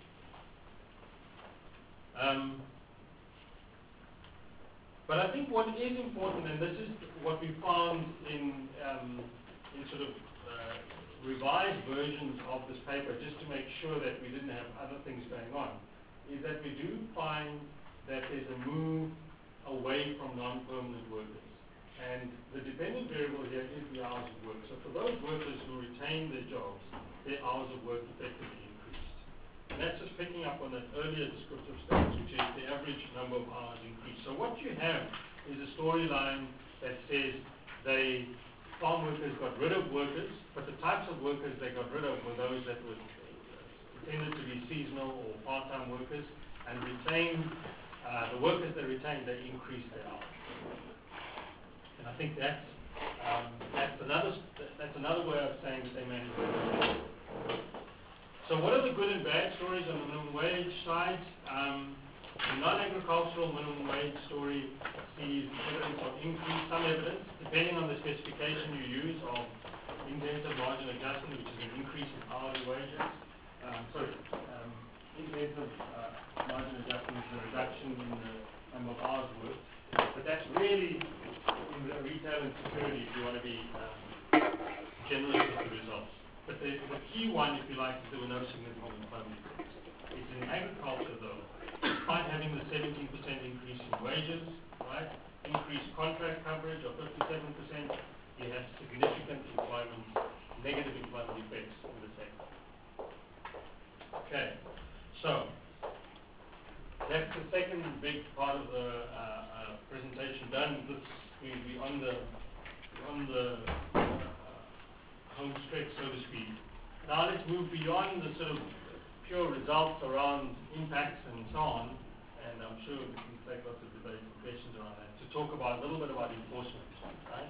S2: But I think what is important, and this is what we found in sort of revised versions of this paper, just to make sure that we didn't have other things going on, is that we do find that there's a move away from non-permanent workers. And the dependent variable here is the hours of work. So for those workers who retain their jobs, their hours of work effectively increased. And that's just picking up on that earlier descriptive stats, which is the average number of hours increased. So what you have is a storyline that says farm workers got rid of workers, but the types of workers they got rid of were those that were tended to be seasonal or part-time workers, and retained the workers they retained, they increased their hours. And I think that's another way of saying that they managed their wages. So what are the good and bad stories on the minimum wage side? The non-agricultural minimum wage story sees evidence of increase, some evidence, depending on the specification you use, of incentive margin adjustment, which is an increase in hourly wages. Incentive margin adjustment is a reduction in the number of hours worked. But that's really, in the retail and security, if you want to be generous with the results. But the key one, if you like, is there were no significant employment effects. It's in agriculture, though. Despite having the 17% increase in wages, right, increased contract coverage of 57%, you have significant negative employment effects in the sector. Okay, so that's the second big part of the presentation done. We're on the home stretch, so to speak. Now let's move beyond the sort of pure results around impacts and so on, and I'm sure we can take lots of debate and questions around that, to talk about a little bit about enforcement, right?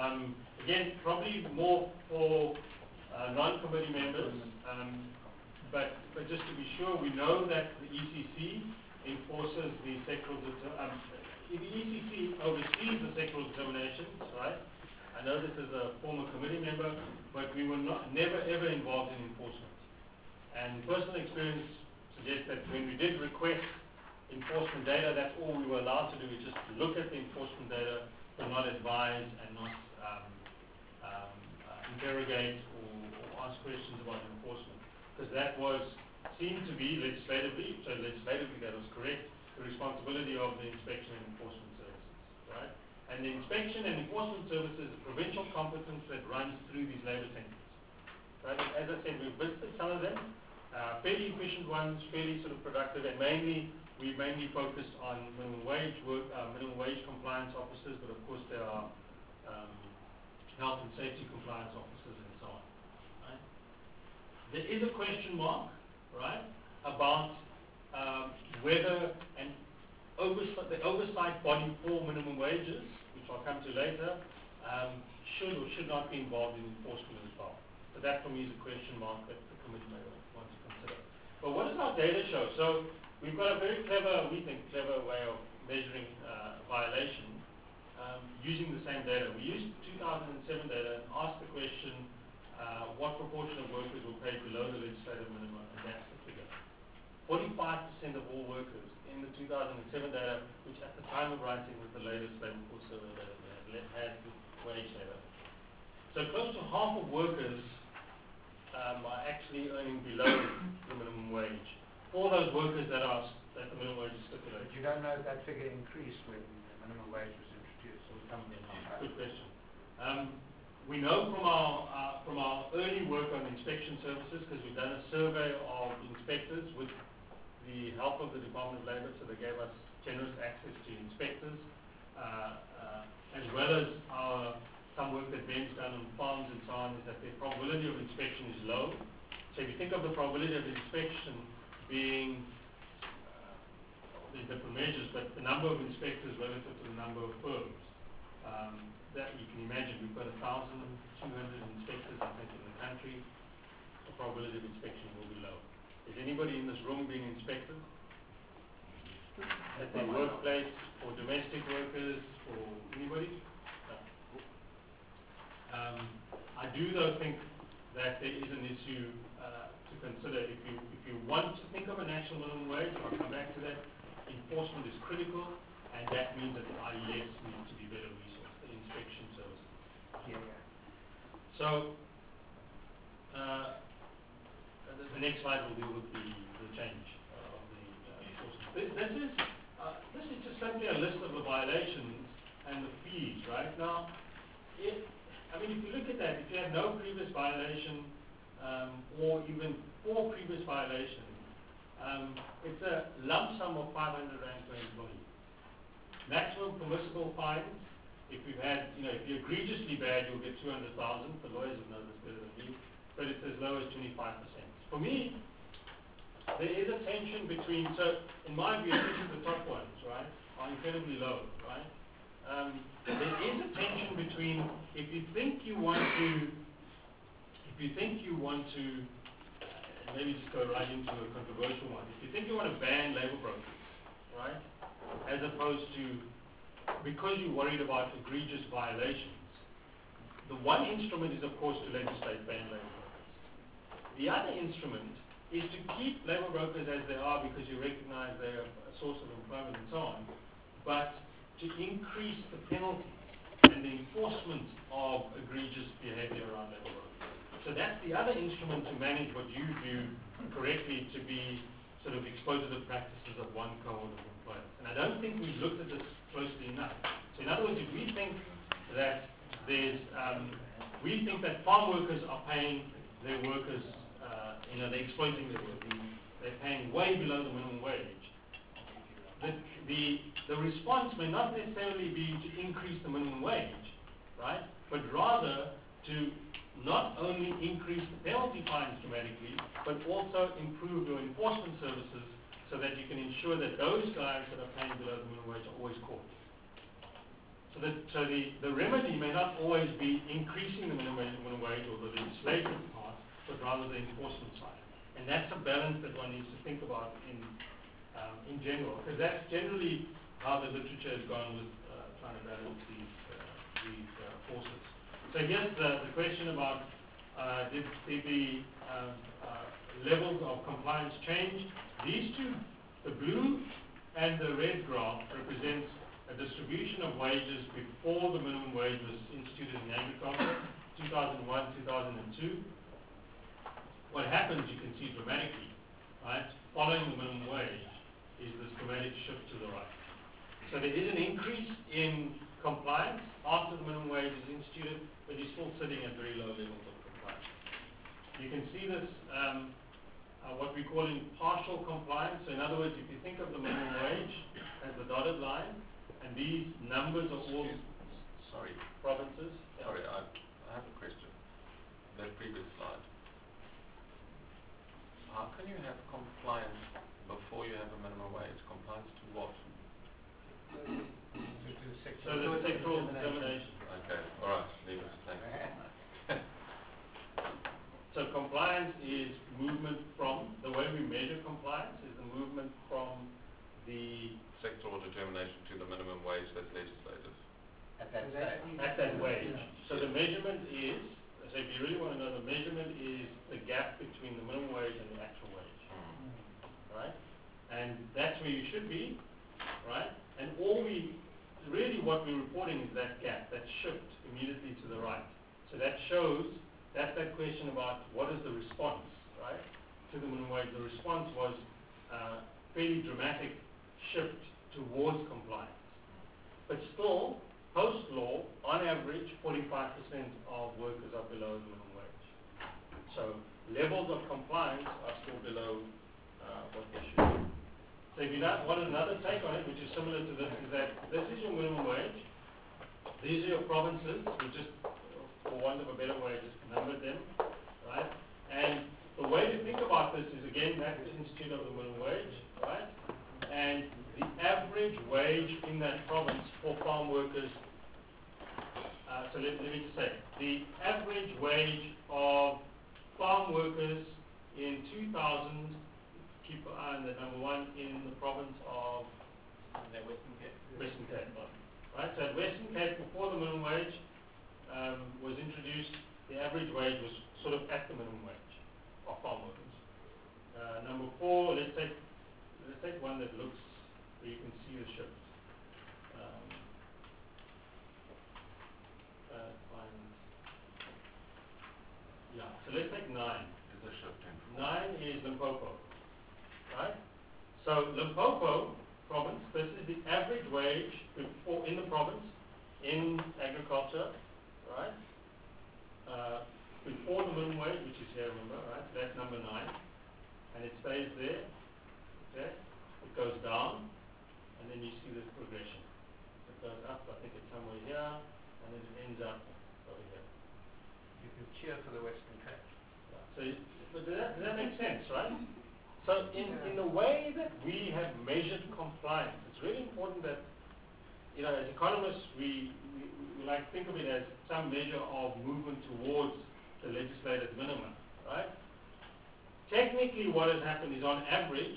S2: Again, probably more for non-committee members, but just to be sure, we know that the ECC enforces the sectoral the ECC oversees the sectoral determinations, right? I know this as a former committee member, but we were never ever involved in enforcement. And personal experience suggests that when we did request enforcement data, that's all we were allowed to do, is just look at the enforcement data, but not advise and not interrogate or ask questions about enforcement. Because that was seen to be legislatively that was correct, the responsibility of the inspection and enforcement services, right? And the inspection and enforcement services is a provincial competence that runs through these labour centres, right? As I said, we've visited some of them, fairly efficient ones, fairly sort of productive, and we've mainly focused on minimum wage work, minimum wage compliance officers, but of course there are health and safety compliance officers and so on, right? There is a question mark, right, about whether the oversight body for minimum wages, which I'll come to later, should or should not be involved in enforcement as well. So that for me is a question mark that the committee may want to consider. But what does our data show? So we've got a very clever, we think, clever way of measuring violation using the same data. We used 2007 data and asked the question, what proportion of workers were paid below the legislative minimum, and that's the figure. 45% of all workers in the 2007 data, which at the time of writing was the latest Labour Force survey data we had the wage data. So close to half of workers are actually earning below the minimum wage. For those workers that the minimum wage is stipulated.
S6: But you don't know if that figure increased when the minimum wage was introduced, or some of them are.
S2: Good question. We know from our early work on inspection services, because we've done a survey of inspectors with the help of the Department of Labour, so they gave us generous access to inspectors, as well as some work that Ben's done on farms and so on, is that the probability of inspection is low. So if you think of the probability of inspection being, there's different measures, but the number of inspectors relative to the number of firms, that you can imagine we've got 1,200 inspectors, I think, in the country. The probability of inspection will be low. Is anybody in this room being inspected? At their workplace, or domestic workers, or anybody? No. I do though think that there is an issue to consider. If you want to think of a national minimum wage, and I'll come back to that, enforcement is critical, and that means that the IES needs to be better resourced, the inspection services.
S6: Yeah.
S2: So, the next slide will deal with the change of the enforcement. This is just simply a list of the violations and the fees, right? Now, if you look at that, if you have no previous violation, or even 4 previous violations, it's a lump sum of 500 rand per employee. Maximum permissible fines, if you've had, if you're egregiously bad, you'll get 200,000. The lawyers would know this better than me, but it's as low as 25%. For me, there is a tension between, so in my view, especially the top ones, right, are incredibly low, right? There is a tension between, if you think you want to, maybe just go right into a controversial one. If you think you want to ban labour brokers, right, as opposed to, because you're worried about egregious violations, the one instrument is, of course, to legislate ban labour brokers. The other instrument is to keep labour brokers as they are because you recognize they're a source of employment and so on, but to increase the penalties and the enforcement of egregious behavior around labour brokers. So that's the other instrument to manage what you do correctly, to be sort of exploitative practices of one cohort of employers. And I don't think we've looked at this closely enough. So in other words, if we think that we think that farm workers are paying their workers, they're exploiting their workers, they're paying way below the minimum wage. The response may not necessarily be to increase the minimum wage, right? But rather to not only increase the penalty fines dramatically, but also improve your enforcement services so that you can ensure that those guys that are paying below the minimum wage are always caught. So the remedy may not always be increasing the minimum wage or the legislative part, but rather the enforcement side. And that's a balance that one needs to think about in general, because that's generally how the literature has gone with trying to balance these forces. So here's the question about did the levels of compliance change? These two, the blue and the red graph, represents a distribution of wages before the minimum wage was instituted in agriculture, 2001, 2002. What happens, you can see dramatically, right, following the minimum wage, is this dramatic shift to the right. So there is an increase in compliance after the minimum wage is instituted, but you're still sitting at very low levels of compliance. You can see this, what we call in partial compliance. So in other words, if you think of the minimum wage as the dotted line, and these numbers are all
S5: Sorry.
S2: provinces.
S5: Sorry, I have a question. That previous slide. How can you have compliance before you have a minimum wage? Compliance to what?
S2: So the sectoral determination.
S5: Okay, all right, leave it. Thanks.
S2: So compliance is movement from, the way we measure compliance is the movement from the
S5: Sectoral determination to the minimum wage that's legislated.
S6: At that stage.
S2: at that wage. So the measurement is, so if you really want to know, the measurement is the gap between the minimum wage and the actual wage, right? And that's where you should be, right? And really what we're reporting is that gap, that shift immediately to the right. So that shows, that's that question about what is the response, right, to the minimum wage. The response was fairly dramatic shift towards compliance. But still, post-law, on average, 45% of workers are below the minimum wage. So levels of compliance are still below what they should be. So if you want another take on it, which is similar to this, is that this is your minimum wage. These are your provinces. We just, for want of a better way, just numbered them, right? And the way to think about this is, again, that's the Institute of the Minimum Wage, right? And the average wage in that province for farm workers, so let me just say, the average wage of farm workers in 2000, keep an eye on the number one, in the province of Western Cape, right? So at Western Cape, before the minimum wage was introduced, the average wage was sort of at the minimum wage of farm workers. Number four, let's take one that looks where you can see the shift. So let's take 9.
S5: Is a shift in
S2: 9 is Limpopo, right? So Limpopo province, this is the average wage in the province in agriculture, right? Before the minimum wage, which is here, remember, right? So that's number 9, and it stays there. Okay, it goes down, and then you see this progression. It goes up. I think it's somewhere here, and then it ends up over here.
S6: You can cheer for the Western Cape.
S2: So, but does that make sense, right? So in the way that we have measured compliance, it's really important that, as economists, we like to think of it as some measure of movement towards the legislated minimum, right? Technically, what has happened is on average,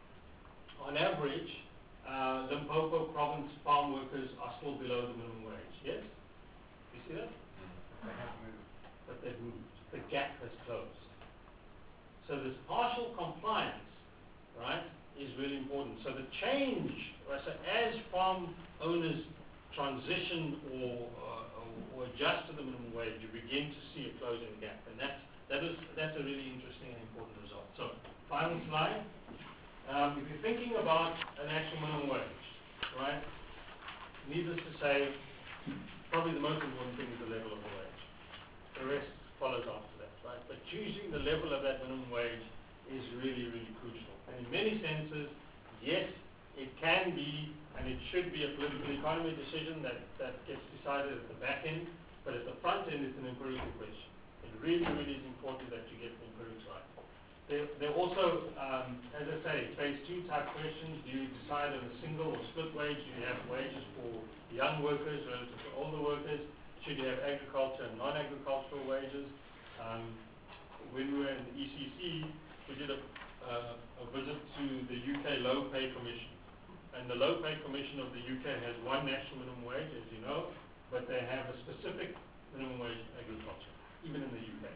S2: Limpopo province farm workers are still below the minimum wage, yes? You see that?
S6: They have moved.
S2: But they've moved. The gap has closed. So this partial compliance, right, is really important. So the change, right, so as farm owners transition or adjust to the minimum wage, you begin to see a closing gap, and that's a really interesting and important result. So final slide. If you're thinking about an actual minimum wage, right, needless to say, probably the most important thing is the level of the wage. The rest follows after that, right? But choosing the level of that minimum wage is really, really crucial. And in many senses, yes, it can be and it should be a political economy decision that gets decided at the back end, but at the front end, it's an empirical question. It really, really is important that you get the empirics right. There also, as I say, phase 2 type questions. Do you decide on a single or split wage? Do you have wages for young workers relative to older workers? Should you have agriculture and non-agricultural wages? When we were in the ECC, we we did a visit to the UK Low Pay Commission. And the Low Pay Commission of the UK has one national minimum wage, as you know, but they have a specific minimum wage in agriculture, even in the UK.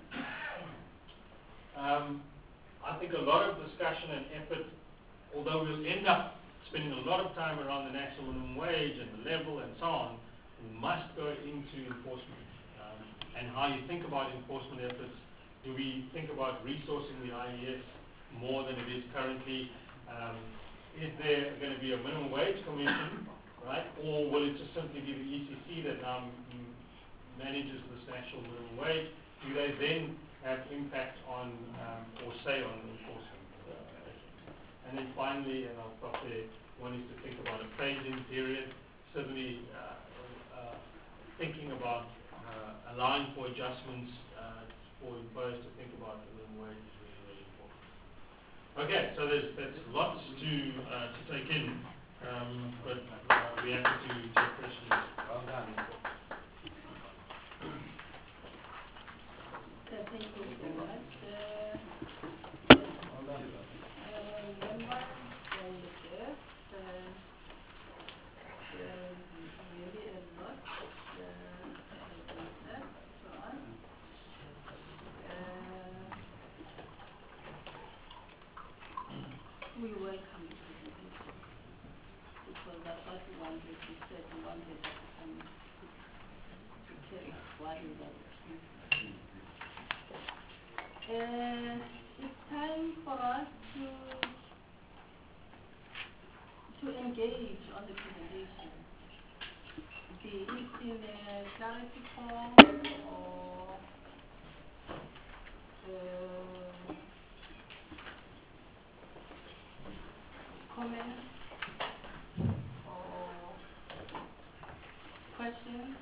S2: I think a lot of discussion and effort, although we'll end up spending a lot of time around the national minimum wage and the level and so on, we must go into enforcement and how you think about enforcement efforts. Do we think about resourcing the IES more than it is currently? Is there going to be a minimum wage commission, right? Or will it just simply be the ECC that now manages this national minimum wage? Do they then have impact on or say on enforcement? And then finally, and I'll stop there, one is to think about a phase-in period. Certainly thinking about allowing for adjustments for employers to think about the minimum wage is really, really important. Okay, so that's lots to take in, but we have to take questions.
S6: Well done.
S1: Thank you so much. Members from the church, really a lot that to us. We welcome the presentation because that's what we wanted. We said we wanted to tell us what is our experience. It's time for us to engage on the presentation. Be it in a clarity form or comments or questions.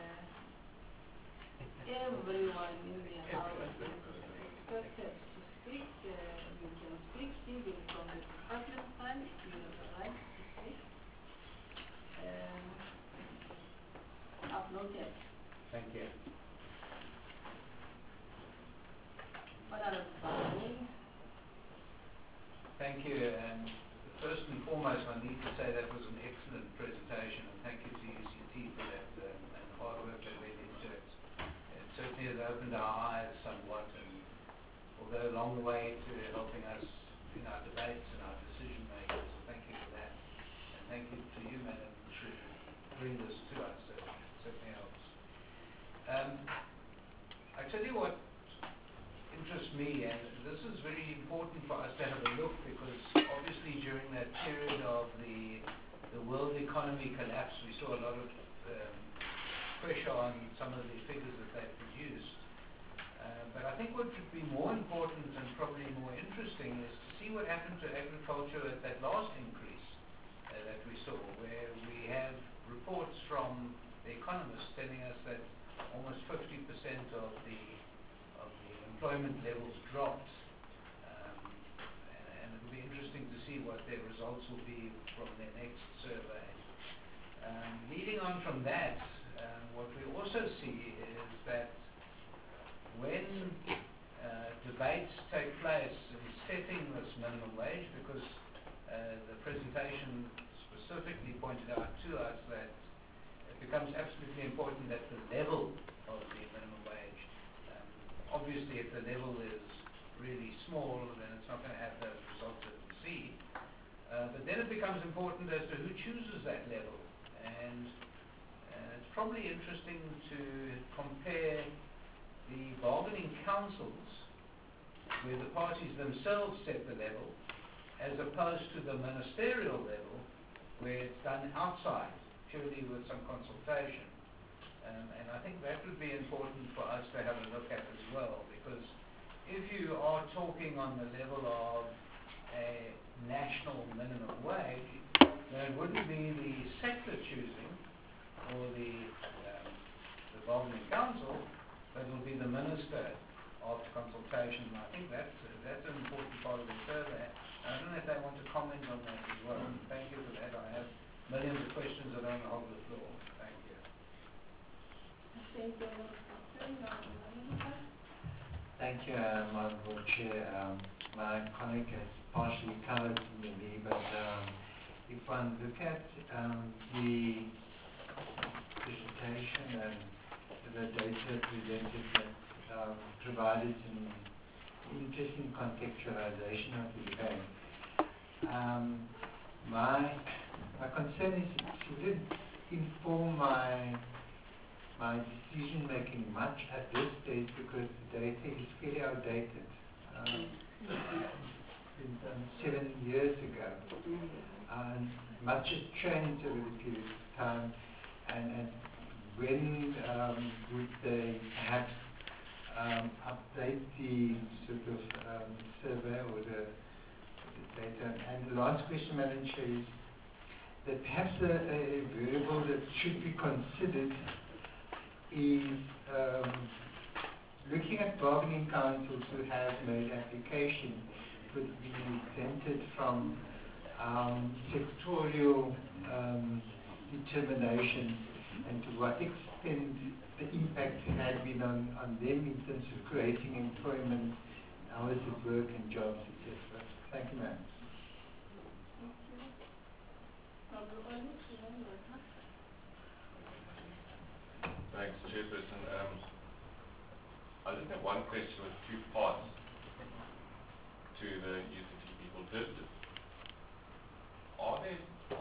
S1: Everyone in the house is expected to speak. You can speak even from the department side if you have the right to speak. Uploaded.
S6: Thank you.
S1: What are the questions?
S6: Thank you. And first and foremost, I need to say that was an excellent presentation, and thank you to UCT for that and the hard work that went into it. It certainly has opened our eyes somewhat, and although along the way to helping us in our debates and our decision making. So thank you for that, and thank you to you, Madam, to bring this to us. So it certainly helps. I tell you what interests me, and this is very important for us to have a look, because obviously during that period of the world economy collapse, we saw a lot of pressure on some of the figures that they produced. But I think what would be more important and probably more interesting is to see what happened to agriculture at that last increase that we saw, where we have reports from the economists telling us that almost 50% of the employment levels dropped, and it will be interesting to see what their results will be from their next survey. Leading on from that, what we also see is that when debates take place in setting this minimum wage, because the presentation specifically pointed out to us that it becomes absolutely important that the level of the minimum wage, obviously if the level is really small, then it's not going to have those results that we see. But then it becomes important as to who chooses that level. And it's probably interesting to compare the bargaining councils, where the parties themselves set the level, as opposed to the ministerial level, where it's done outside, purely with some consultation. And I think that would be important for us to have a look at as well, because if you are talking on the level of a national minimum wage, then it wouldn't be the sector choosing or the bargaining council, but it will be the minister of consultation. And I think that's an important part of the survey. I don't know if they want to comment on that as well. Thank you for that. I have millions of questions that don't hold the floor. Thank you.
S1: Thank you,
S7: Thank you, Madam Board Chair.
S6: my colleague has partially covered for me, but if one look at the presentation and the data presented that provided an interesting contextualization of the debate. My concern is it didn't inform my decision making much at this stage because the data is fairly outdated. Been done 7 years ago, and much has changed over the period of time. And when would they perhaps update the sort of survey or the data? And the last question, Madam Chair, is that perhaps a variable that should be considered is looking at bargaining councils who have made application would be exempted from sectorial determination, and to what extent the impact had been on them in terms of creating employment, hours of work and jobs, etc. Thank you, ma'am.
S5: Thanks, Chairperson. I just have one question with two parts to the UCT people. Are there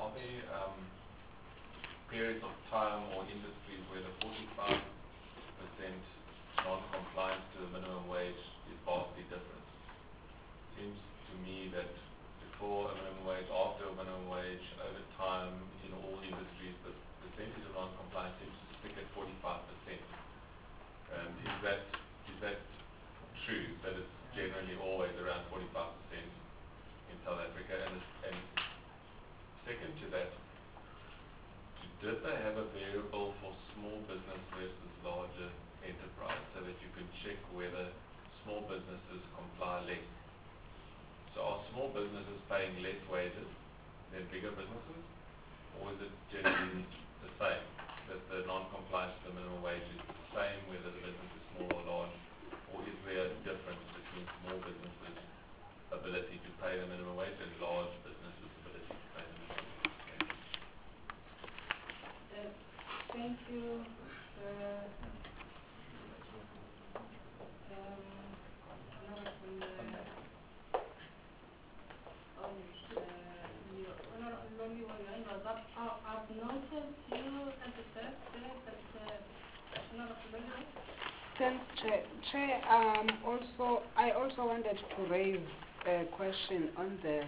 S5: periods of time or industries where the 45% non-compliance to the minimum wage is vastly different? Seems to me that before a minimum wage, after a minimum wage, over time, in all industries, the percentage of non-compliance seems to stick at 45%. Is that true, that it's generally always around 45% in South Africa? And second to that, did they have a variable for small business versus larger enterprise so that you can check whether small businesses comply less? So are small businesses paying less wages than bigger businesses, or is it generally the same, that the non-compliance to the minimum wage is the same whether the business is small or large, or is there a difference between small businesses' ability to pay the minimum wage and large businesses' ability to pay the minimum wage?
S1: Thank you. I've noticed you at the first day that
S7: Thanks, Chair. I also wanted to raise a question on the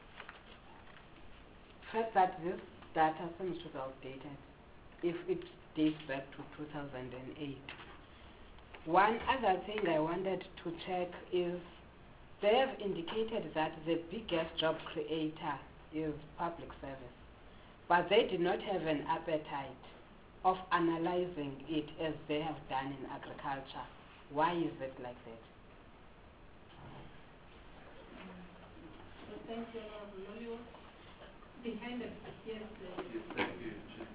S7: fact that this data seems to be outdated if it dates back to 2008. One other thing I wanted to check is they have indicated that the biggest job creator is public service, but they did not have an appetite of analyzing it as they have done in agriculture. Why is it like that?
S1: Thank you, Honorable. Behind the yes,
S3: thank you, Chair.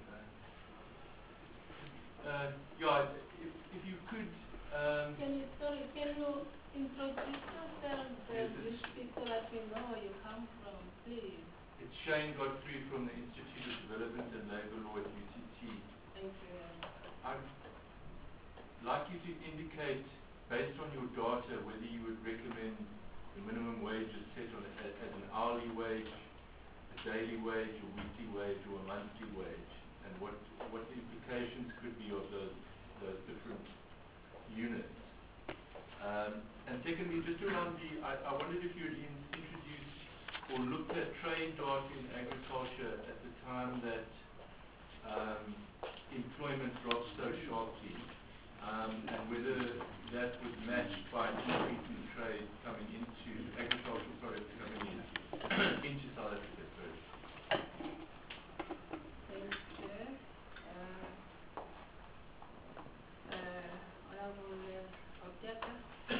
S3: If you could...
S1: can you introduce yourself as you speak so that we know where you come from, please?
S3: It's Shane Godfrey from the Institute of Development and Labour Law at UCT.
S1: Thank you.
S3: I'd like you to indicate, based on your data, whether you would recommend the minimum wage is set on as an hourly wage, a daily wage, a weekly wage, or a monthly wage, and what the implications could be of those different units. And secondly, just around I wondered if you had introduced or looked at trade data in agriculture at the time that employment dropped so sharply, and whether that was matched by an increase in trade coming into agricultural products coming into South Africa.
S1: Thank you. Honorable Objector.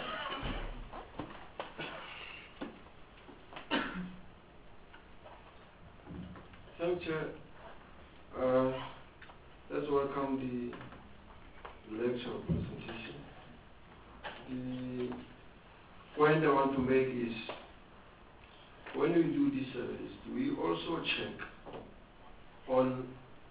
S8: Thank you. Let's welcome the lecture presentation. point I want to make is, when we do this service, we also check on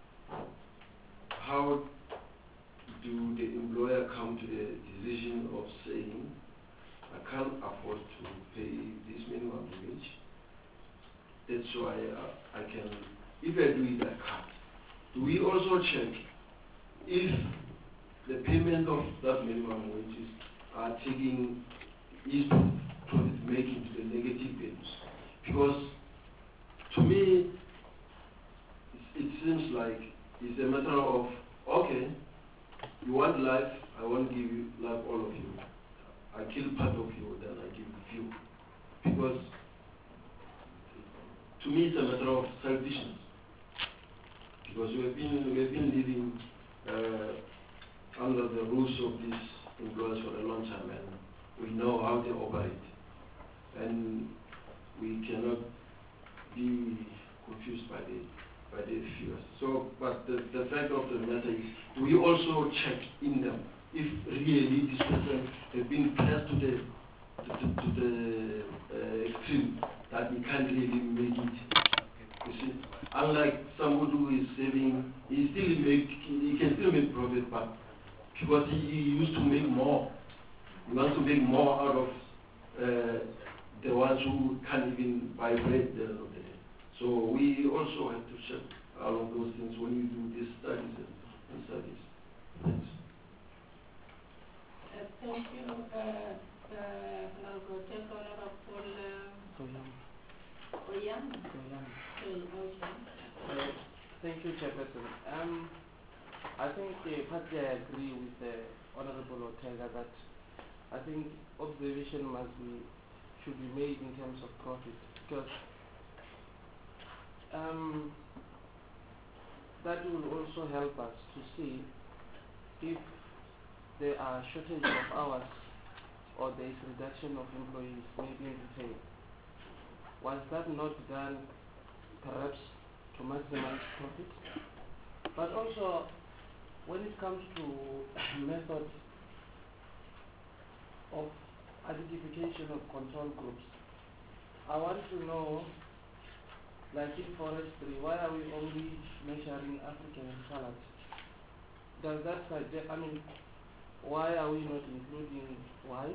S8: how do the employer come to the decision of saying, I can't afford to pay this minimum wage. That's why I can, if I do it, I can't. Do we also check if the payment of that minimum wages are taking is profit making to the negative values? Because to me, it seems like it's a matter of, okay, you want life, I won't give you life, all of you. I kill part of you, then I give you few. Because to me it's a matter of selfishness. Because we have been living under the rules of these employers for a long time, and we know how they operate. And we cannot be confused by the figures. So, but the fact of the matter is, we also check in them if really this person has been pressed to the extreme that we can't really make it. You see, unlike somebody who is saving, he can still make profit, but because he used to make more, he wants to make more out of the ones who can't even buy bread at the end of the day. So we also have to check all of those things when we do these studies and studies. Thanks.
S1: Thank you. I'll go take Honorable Oyam.
S9: Thank you, Chairperson. I think partly I agree with Honorable Ortega that I think observation should be made in terms of profit, because that will also help us to see if there are shortage of hours or there is reduction of employees maybe in retail. Was that not done perhaps to maximize profit? But also, when it comes to methods of identification of control groups, I want to know, like in forestry, why are we only measuring African and colored? Does that suggest, why are we not including whites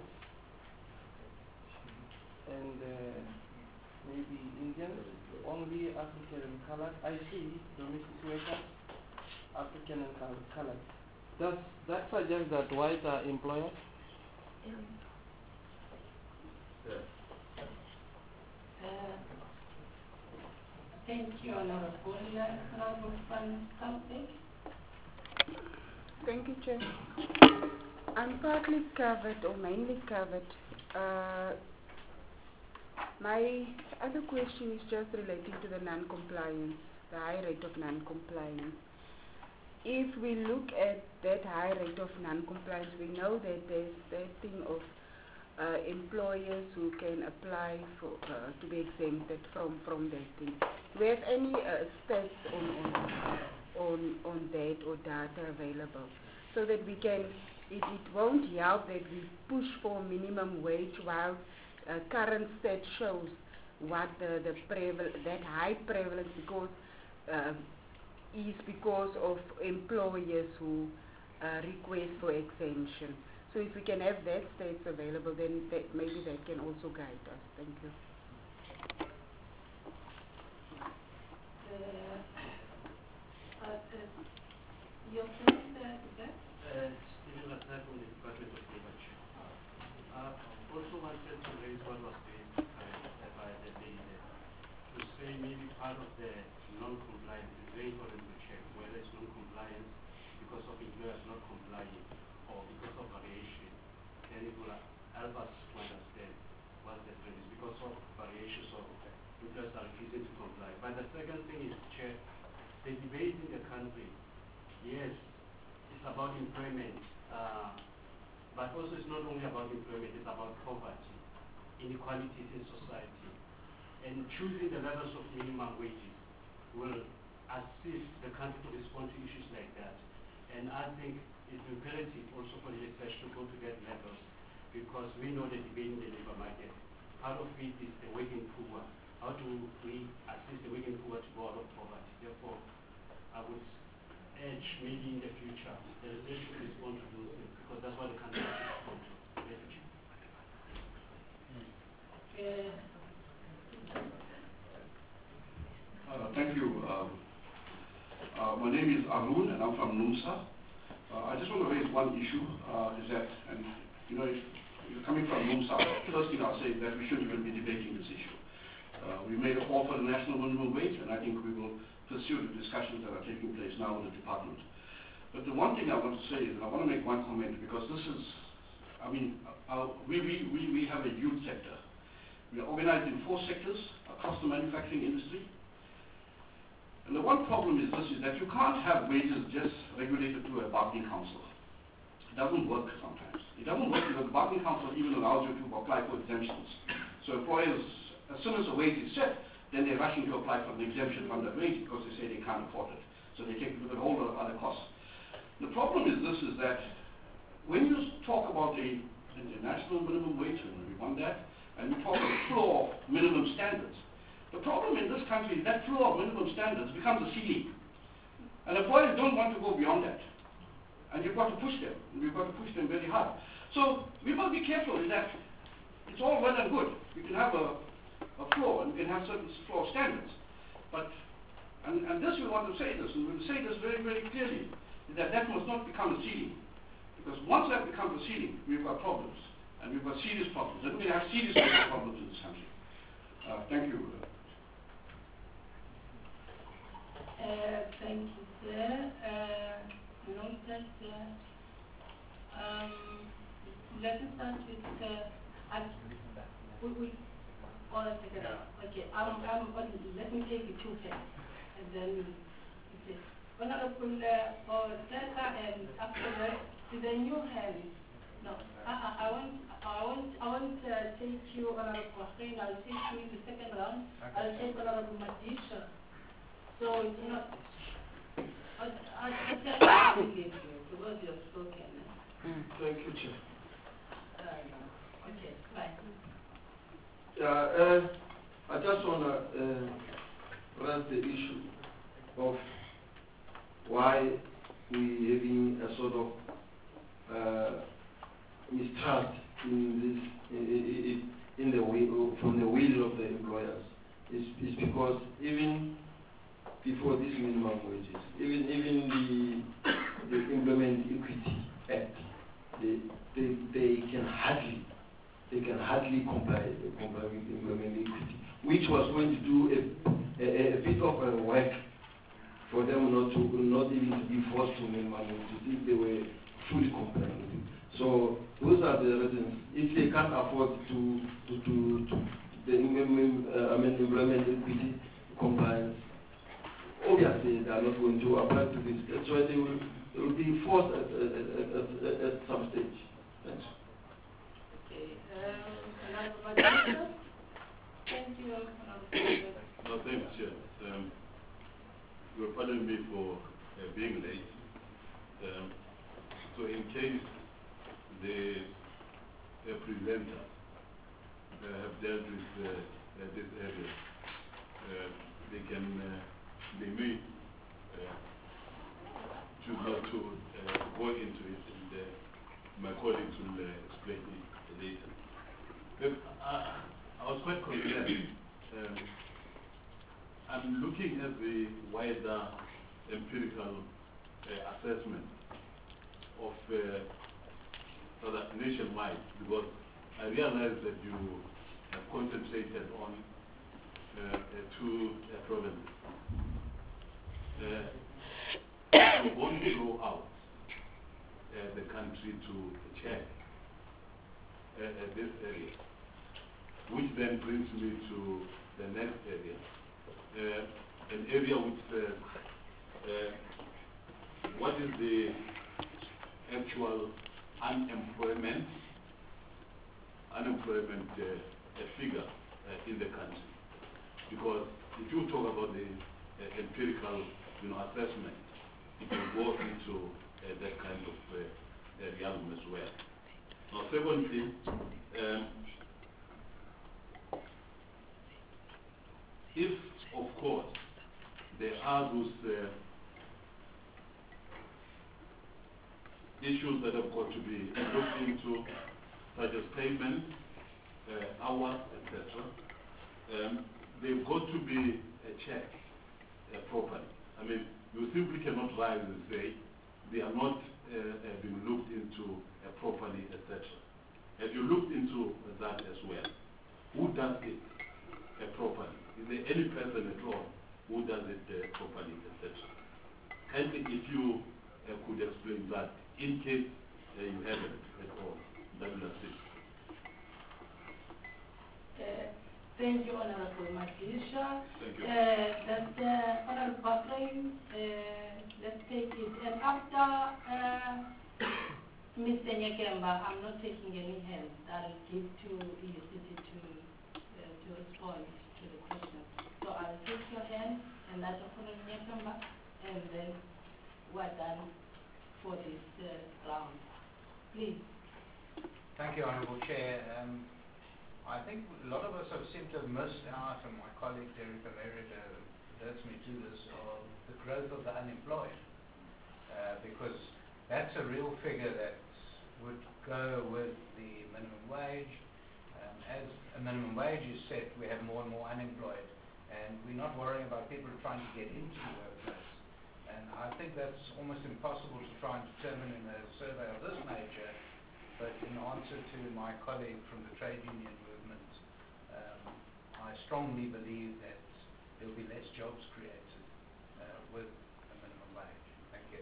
S9: and maybe Indians, only African and colored? I see domestic workers, African and colored. Does that suggest that whites are employers?
S1: Thank you, Honorable. Honorable Van Schalkwyk.
S7: Thank you, Chair. I'm partly covered or mainly covered. My other question is just relating to the non-compliance, the high rate of non-compliance. If we look at that high rate of non-compliance, we know that there's that thing of employers who can apply for to be exempted from that thing. Do we have any stats on that or data available so that we can, it won't help that we push for minimum wage while current stat shows what that high prevalence is because of employers who request for exemption. So if we can have that stats available, then maybe that can also guide us. Thank you.
S1: Your point, is that?
S10: Stephen Latnak from the Department of Labor. Also wanted to raise what was raised by the lady there, to say maybe part of the non-compliance is very important to check whether it's non-compliance because of employers not complying or because of variation. Then it will help us to understand what the trend is because of variations of employers are refusing to comply. But the second thing is, Chair, the debate in the country, yes, it's about employment, but also it's not only about employment, it's about poverty, inequalities in society. And choosing the levels of minimum wages will assist the country to respond to issues like that. And I think it's imperative also for the legislation to go to that levels because we know the debate in the labor market. Part of it is the working poor. How do we assist the working poor to go out of poverty? Therefore, I would urge maybe in the future the state should respond to those things because that's what the country should respond to.
S11: Thank you. My name is Arun and I'm from NUMSA. I just want to raise one issue, is that, and you know, if you're coming from NUMSA, first thing I'll say is that we shouldn't even be debating this issue. We made a call for the national minimum wage, and I think we will pursue the discussions that are taking place now in the department. But the one thing I want to say is, and I want to make one comment, because this is, I mean, we have a youth sector. We are organized in 4 sectors across the manufacturing industry. And the one problem is this, is that you can't have wages just regulated through a bargaining council. It doesn't work sometimes. It doesn't work because the bargaining council even allows you to apply for exemptions. So employers, as soon as the wage is set, then they're rushing to apply for an exemption from that wage because they say they can't afford it. So they take a whole lot of other costs. The problem is this, is that when you talk about a national minimum wage, and we want that, and we talk about floor minimum standards, the problem in this country is that floor of minimum standards becomes a ceiling. And employers don't want to go beyond that. And you've got to push them. And we've got to push them very hard. So we must be careful in that it's all well and good. We can have a floor and we can have certain floor standards. But, and this we want to say this, and we'll say this very, very clearly, is that must not become a ceiling. Because once that becomes a ceiling, we've got problems. And we've got serious problems. And we have serious problems in this country. Thank you.
S1: Thank you, sir. Noted. Let me start with let me take the 2 facts, and then Honorable Teka, and after that, to the new hand. No, I won't take you, Honorable Bahrain. I'll take you in the second round. I'll take Honorable Madisha. So it's not. I can't give you because you have spoken.
S8: Thank you, Chair.
S1: Okay, fine.
S8: Yeah, I just want to raise the issue of why we having a sort of mistrust in this, in the will, from the will of the employers. Is because even before these minimum wages, even the Employment Equity Act, they can hardly comply with employment equity, which was going to do a bit of work for them not even to be forced to minimum wages if they were fully compliant with it. So those are the reasons. If they can't afford to the employment equity compliance, obviously they are not going to apply to this. That's why they will be forced at some stage. Thanks.
S1: Okay. Thank you.
S12: No, thanks, Chair. You'll pardon me for being late. So in case the presenter have dealt with this area, they may choose not to go into it, and my colleagues will explain it later. But I was quite concerned. I'm looking at the wider empirical assessment of nationwide, because I realize that you have concentrated on 2 provinces. You're going to go out the country to check this area, which then brings me to the next area, an area which says what is the actual unemployment figure in the country. Because if you talk about the empirical assessment, it will go into that kind of realm as well. Now, secondly, if, of course, there are those issues that have got to be looked into, such as payment, hours, etc., they've got to be checked properly. I mean, you simply cannot rise and say they are not being looked into properly, etc. Have you looked into that as well? Who does it properly? Is there any person at all who does it properly, etc.? Kindly, if you could explain that, in case you haven't at all, that will assist.
S1: Thank you, Honorable Matisha.
S12: Thank you.
S1: Honorable Bakrin, let's take it. And after Mr. Nyakemba, I'm not taking any hands. I'll give to Electricity to respond to the question. So I'll take your hand and that of Honorable Nyakemba, and then we're done for this round. Please.
S6: Thank you, Honourable Chair. I think a lot of us seem to have missed out, and my colleague Derek America alerts me to this, of the growth of the unemployed, because that's a real figure that would go with the minimum wage. As a minimum wage is set, we have more and more unemployed, and we're not worrying about people trying to get into the workplace. And I think that's almost impossible to try and determine in a survey of this nature. But in answer to my colleague from the trade union movement, I strongly believe that there will be less jobs created with a minimum wage. Thank you.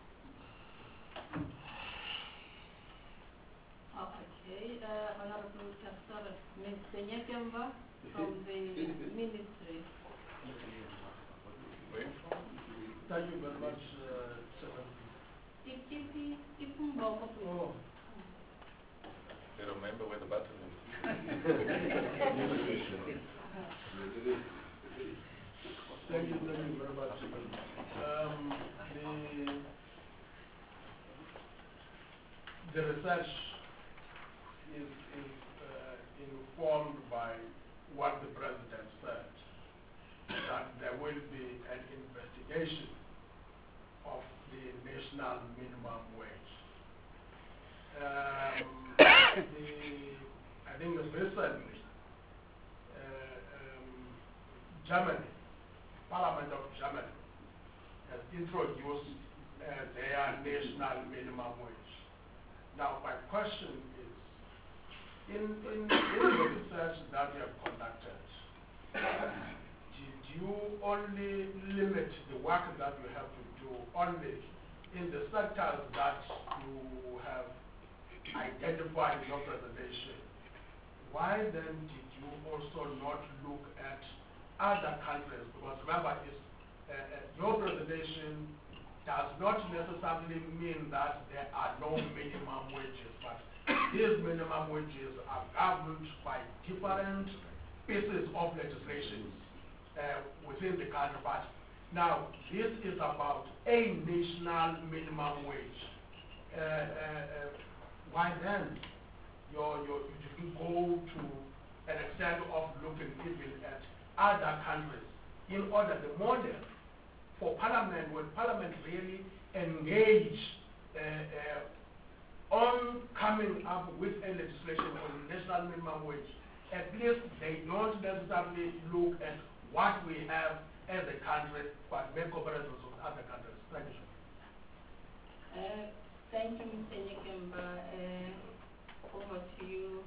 S1: Okay, Honorable Castor, Mr. Nyakemba from the Ministry.
S13: Thank you very much,
S1: Oh.
S5: You remember where the button is?
S13: Thank you very much. The research is informed by what the President said, that there will be an investigation of the national minimum wage. I think recently, Germany, Parliament of Germany, has introduced their national minimum wage. Now, my question is, in the research that you have conducted, did you only limit the work that you have to do only in the sectors that you have identified in your presentation? Why then did you also not look at other countries? Because remember, your presentation does not necessarily mean that there are no minimum wages, but these minimum wages are governed by different pieces of legislation within the country. But now, this is about a national minimum wage. Why then you didn't go to an extent of looking even at other countries in order the model for Parliament, when Parliament really engage on coming up with a legislation on national minimum wage, at least they don't necessarily look at what we have as a country, but make comparisons with other countries. Thank you.
S1: Thank you, Mr. Nyakemba. Over to you,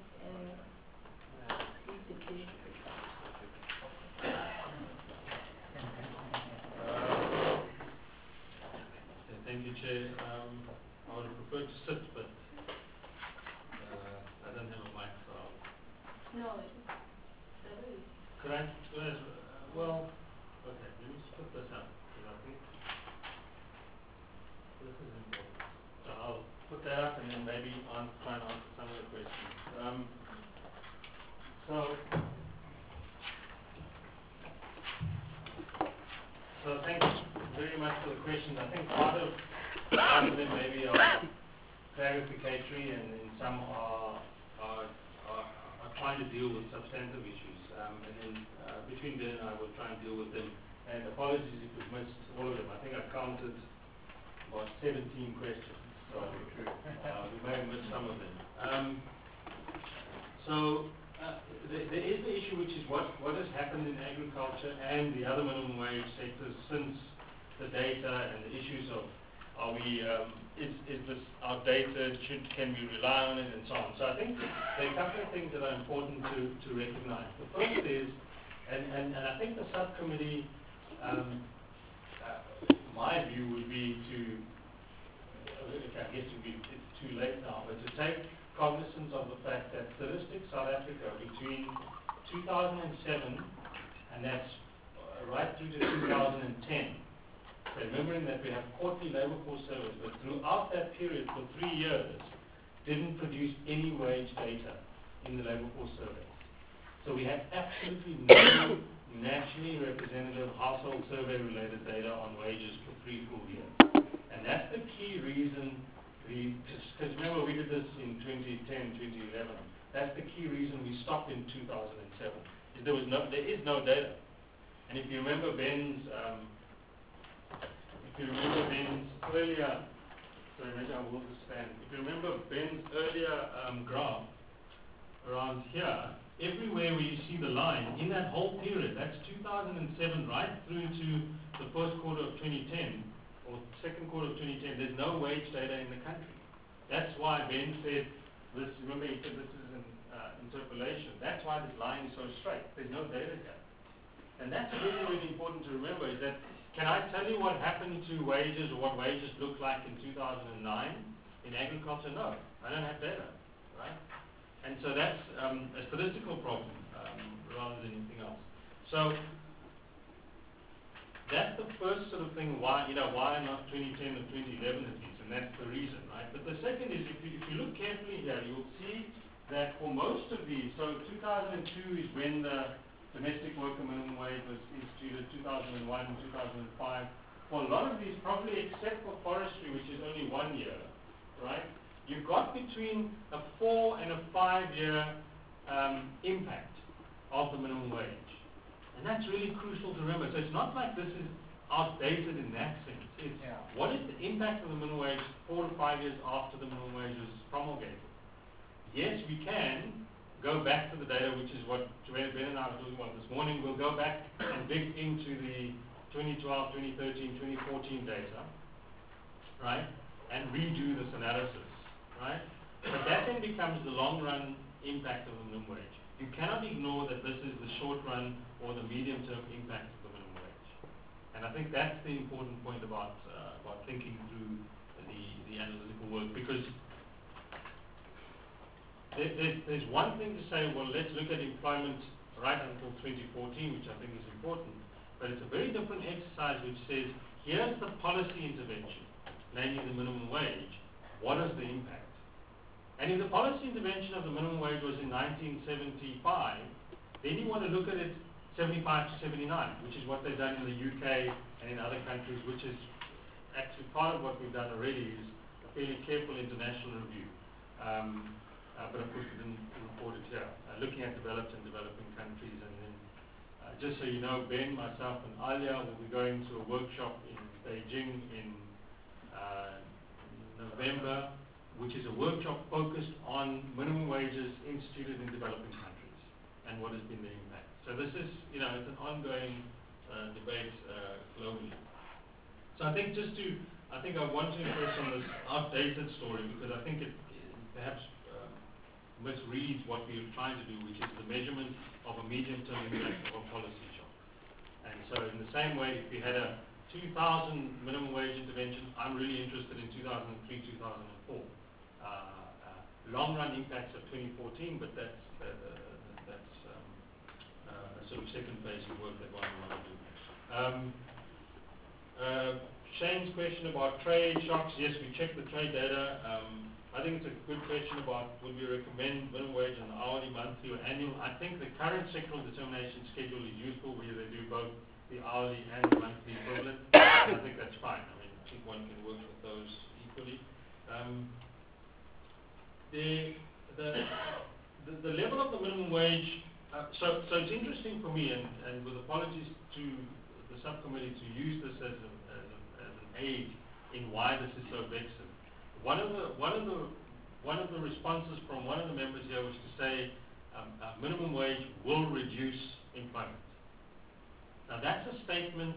S1: ECT.
S2: Thank you, Chair. I would have preferred to sit, but I don't have a mic, so.
S1: No,
S2: Could I, well, okay, let me just put this up, because I think this is important. So I'll put that up and then maybe try and answer some of the questions. So thank you very much for the questions. I think part of them maybe are clarificatory, and then some are trying to deal with substantive issues. And then between Ben and I will try and deal with them. And apologies if we've missed all of them. I think I've counted about 17 questions, so we may have missed some of them. There is the issue, which is what has happened in agriculture and the other minimum wage sectors since the data and the issues of are we is this outdated, can we rely on it, and so on. So I think there are a couple of things that are important to recognize. The first is, and I think the subcommittee, my view would be to, I guess it's too late now, but to take cognizance of the fact that Statistics South Africa between 2007, and that's right through to 2010, so remembering that we have quarterly labor force surveys, but throughout that period for 3 years, didn't produce any wage data in the labor force surveys. So we have absolutely no nationally representative household survey related data on wages for 3 full years. And that's the key reason, because remember we did this in 2010, 2011, that's the key reason we stopped in 2007. There is no data. And if you remember Ben's earlier, sorry, maybe I will just stand. If you remember Ben's earlier graph around here, everywhere where you see the line, in that whole period, that's 2007 right through to the first quarter of 2010, or second quarter of 2010, there's no wage data in the country. That's why Ben said, this. Remember he said this is an interpolation. That's why this line is so straight. There's no data here. And that's really, really important to remember, is that can I tell you what happened to wages or what wages looked like in 2009 in agriculture? No, I don't have data, right? And so that's a statistical problem rather than anything else. So that's the first sort of thing, why not 2010 or 2011 at least, and that's the reason, right? But the second is, if you look carefully here, you'll see that for most of these, so 2002 is when the domestic worker minimum wage was instituted, 2001, 2005. For a lot of these, probably except for forestry, which is only 1 year, right? You've got between a 4 and a 5 year impact of the minimum wage. And that's really crucial to remember. So it's not like this is outdated in that sense. It's what is the impact of the minimum wage 4 to 5 years after the minimum wage was promulgated? Yes, we can go back to the data, which is what Ben and I were talking about this morning. We'll go back and dig into the 2012, 2013, 2014 data, right, and redo this analysis, right? But that then becomes the long-run impact of the minimum wage. You cannot ignore that this is the short-run or the medium-term impact of the minimum wage. And I think that's the important point about thinking through the analytical work, because there's one thing to say, well, let's look at employment right until 2014, which I think is important, but it's a very different exercise which says, here's the policy intervention, namely the minimum wage. What is the impact? And if the policy intervention of the minimum wage was in 1975, then you want to look at it 75 to 79, which is what they've done in the UK and in other countries, which is actually part of what we've done already is a fairly careful international review. But of course we didn't report it here. Looking at developed and developing countries, and then just so you know, Ben, myself and Alia will be going to a workshop in Beijing in November, which is a workshop focused on minimum wages instituted in developing countries and what has been the impact. So this is, it's an ongoing debate globally. So I think I want to impress on this outdated story, because I think it perhaps misreads what we are trying to do, which is the measurement of a medium-term impact of a policy shock. And so in the same way, if we had a 2000 minimum wage intervention, I'm really interested in 2003, 2004. Long-run impacts of 2014, but that's a sort of second phase of work that one want to do. Shane's question about trade shocks, yes, we checked the trade data. I think it's a good question about would we recommend minimum wage on the hourly, monthly, or annual. I think the current sectoral determination schedule is useful, where they do both the hourly and the monthly equivalent. I think that's fine. I mean, I think one can work with those equally. the level of the minimum wage, so it's interesting for me, and with apologies to the subcommittee to use this as an aid in why this is so vexing. One of the responses from one of the members here was to say minimum wage will reduce employment. Now that's a statement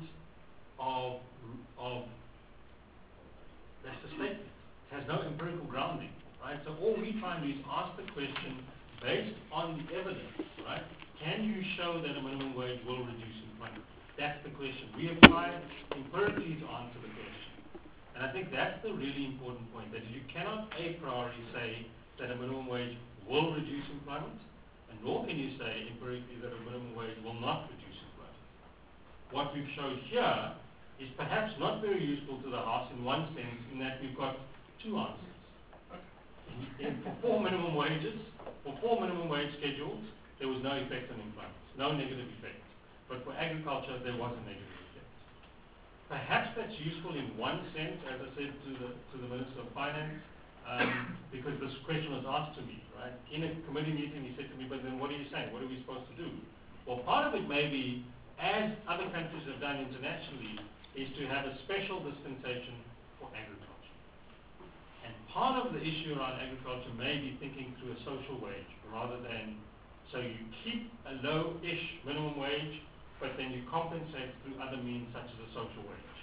S2: that's a statement. It has no empirical grounding, right? So all we try and do is ask the question based on the evidence, right? Can you show that a minimum wage will reduce employment? That's the question. We have tried empirically to answer the question. And I think that's the really important point, that you cannot a priori say that a minimum wage will reduce employment, and nor can you say empirically that a minimum wage will not reduce employment. What we've showed here is perhaps not very useful to the House in one sense, in that we've got two answers. For four minimum wage schedules, there was no effect on employment, no negative effect. But for agriculture, there was a negative effect. Perhaps that's useful in one sense, as I said to the Minister of Finance, because this question was asked to me, right? In a committee meeting, he said to me, but then what are you saying? What are we supposed to do? Well, part of it may be, as other countries have done internationally, is to have a special dispensation for agriculture. And part of the issue around agriculture may be thinking through a social wage, rather than, so you keep a low-ish minimum wage, but then you compensate through other means such as a social wage.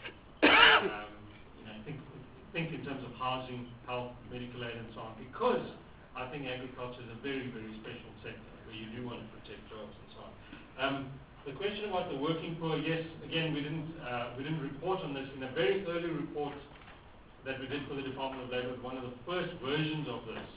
S2: Think in terms of housing, health, medical aid, and so on, because I think agriculture is a very, very special sector where you do want to protect jobs and so on. The question about the working poor, yes, again, we didn't report on this. In a very early report that we did for the Department of Labour, one of the first versions of this,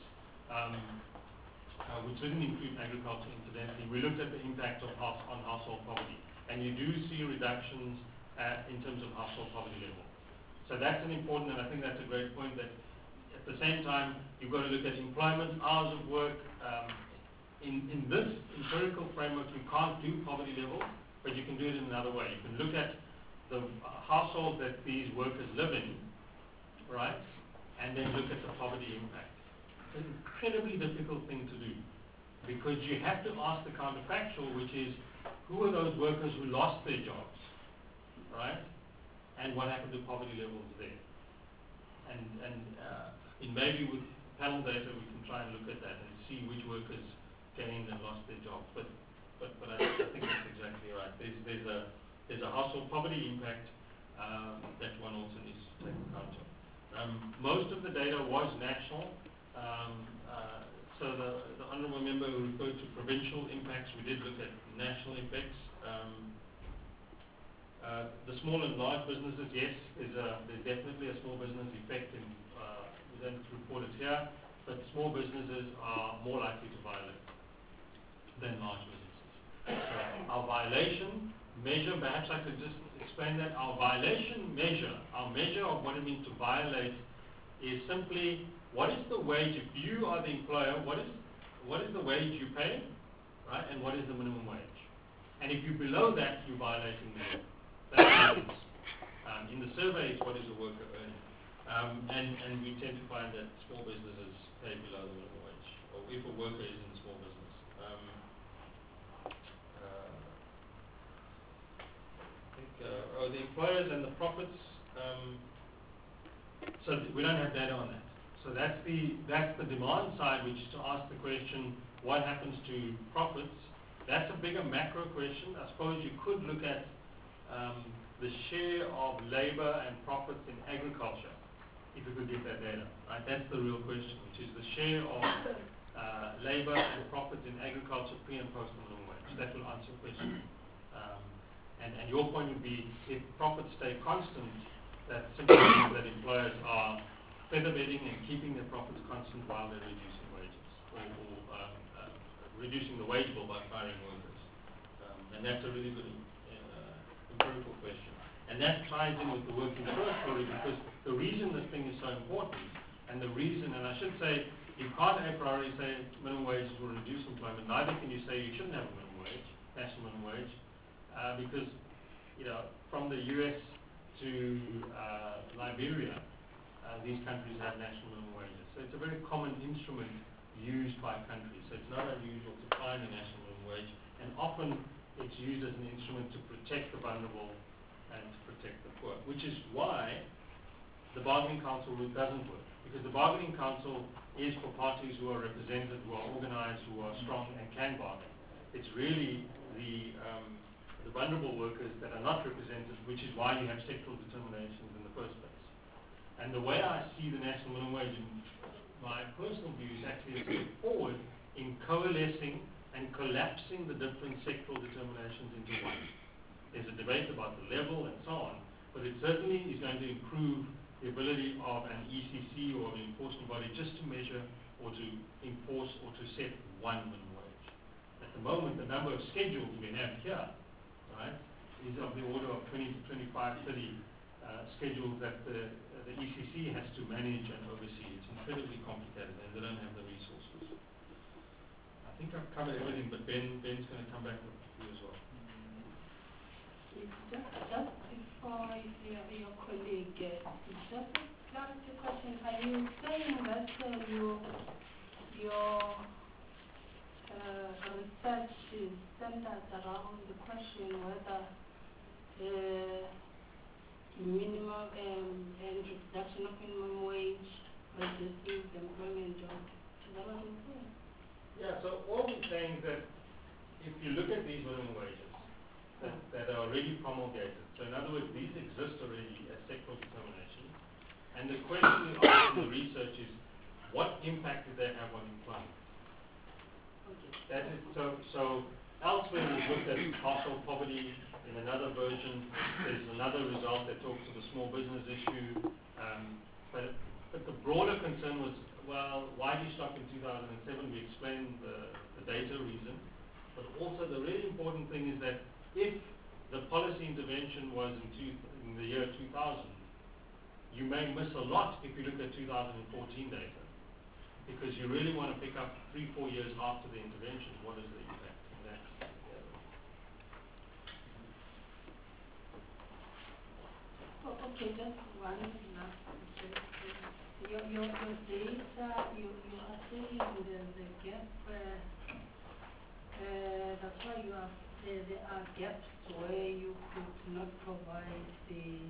S2: which didn't include agriculture incidentally, we looked at the impact on household poverty. And you do see reductions in terms of household poverty level. So that's an important, and I think that's a great point, that at the same time, you've got to look at employment, hours of work. In this empirical framework, you can't do poverty level, but you can do it in another way. You can look at the household that these workers live in, right, and then look at the poverty impact. It's an incredibly difficult thing to do, because you have to ask the counterfactual, which is, who are those workers who lost their jobs, right? And what happened to poverty levels there? And maybe with panel data we can try and look at that and see which workers gained and lost their jobs. But I think that's exactly right. There's a household poverty impact that one also needs to take account of. Most of the data was national. So the honourable member who referred to provincial impacts, we did look at national effects. The small and large businesses, yes, there's definitely a small business effect. We don't report it here, but small businesses are more likely to violate than large businesses. So our violation measure, perhaps I could just explain that. Our violation measure, our measure of what it means to violate, is simply what is the wage, if you are the employer, what is the wage you pay, right, and what is the minimum wage. And if you're below that, you're violating the law. That's what it is. In the survey, it's what is the worker earning. And we tend to find that small businesses pay below the minimum wage, or if a worker is in a small business. The employers and the profits, so we don't have data on that. So that's the demand side, which is to ask the question, what happens to profits? That's a bigger macro question. I suppose you could look at the share of labor and profits in agriculture, if you could get that data, right? That's the real question, which is the share of labor and profits in agriculture pre and post minimum wage. That will answer the question. And your point would be, if profits stay constant, that simply means that employers are feather bedding and keeping their profits constant while they're reducing wages, or reducing the wage bill by firing workers. And that's a really good empirical question. And that ties in with the working poor story, because the reason this thing is so important, and the reason, and I should say, you can't a priori say minimum wages will reduce employment, neither can you say you shouldn't have a minimum wage, national minimum wage, because, from the US to Liberia, these countries have national minimum wages. So it's a very common instrument used by countries. So it's not unusual to find a national minimum wage, and often it's used as an instrument to protect the vulnerable and to protect the poor, which is why the bargaining council route doesn't work. Because the bargaining council is for parties who are represented, who are organized, who are strong and can bargain. It's really the vulnerable workers that are not represented, which is why you have sectoral determinations in the first place. And the way I see the national minimum wage, in my personal view, is actually a step forward in coalescing and collapsing the different sectoral determinations into one. There's a debate about the level and so on, but it certainly is going to improve the ability of an ECC or an enforcement body just to measure or to enforce or to set one minimum wage. At the moment, the number of schedules we have here, right, is of the order of 20 to 25, 30 schedules that the ECC has to manage and oversee. It's incredibly complicated and they don't have the resources. I think I've covered everything, but Ben's going to come back with you as well.
S1: Just before your colleague, just a question. Are you saying that your research is centered around the question whether minimum and reduction of minimum wage reduces the employment job? Is that what you're saying?
S2: Yeah, so all we're saying is that if you look at these minimum wages that are already promulgated, so in other words, these exist already as sectoral determinations, and the question we ask in the research is, what impact do they have on employment? That is, so elsewhere we've looked at household poverty. In another version, there's another result that talks to the small business issue. But the broader concern was, well, why do you stop in 2007? We explained the data reason. But also the really important thing is that if the policy intervention was in the year 2000, you may miss a lot if you look at 2014 data. Because you really want to pick up 3-4 years after the intervention, what is the impact? And that's
S1: okay, just one last question. Your data, you are saying the gap, that's why there are gaps where you could not provide the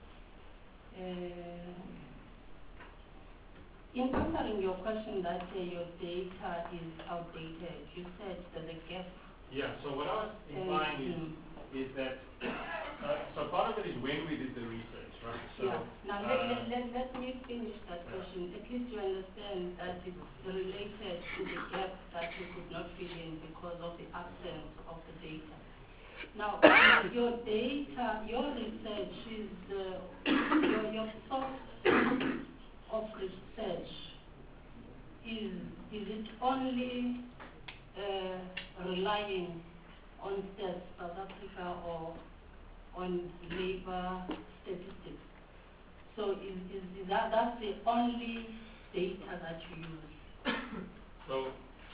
S1: in answering your question that your data is outdated, you said that the gap.
S2: Yeah, so what I was implying is that, so part of it is when we did the research, right? So,
S1: yeah. Now let me finish that question. At least you understand that it's related to the gap that you could not fill in because of the absence of the data. Now, your data, your research is, your source of research, is it only relying on South Africa or on labor statistics? So that's the only data that you use?
S2: So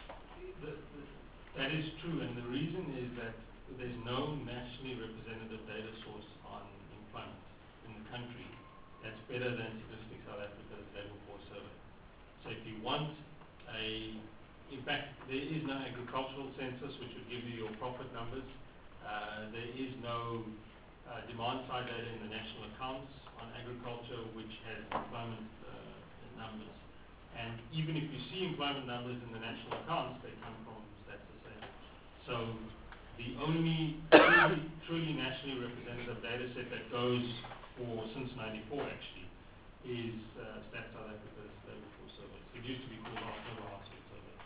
S2: that is true, and the reason is that there's no nationally representative data source on employment in the country that's better than Statistics South Africa's Labour Force Survey. So if you want in fact, there is no agricultural census which would give you your profit numbers. There is no demand side data in the national accounts on agriculture which has employment numbers. And even if you see employment numbers in the national accounts, they come from Stats SA. So the only truly nationally representative data set that goes for since '94 actually is Stats South Africa's Labour Force Survey. It used to be called October Household Survey.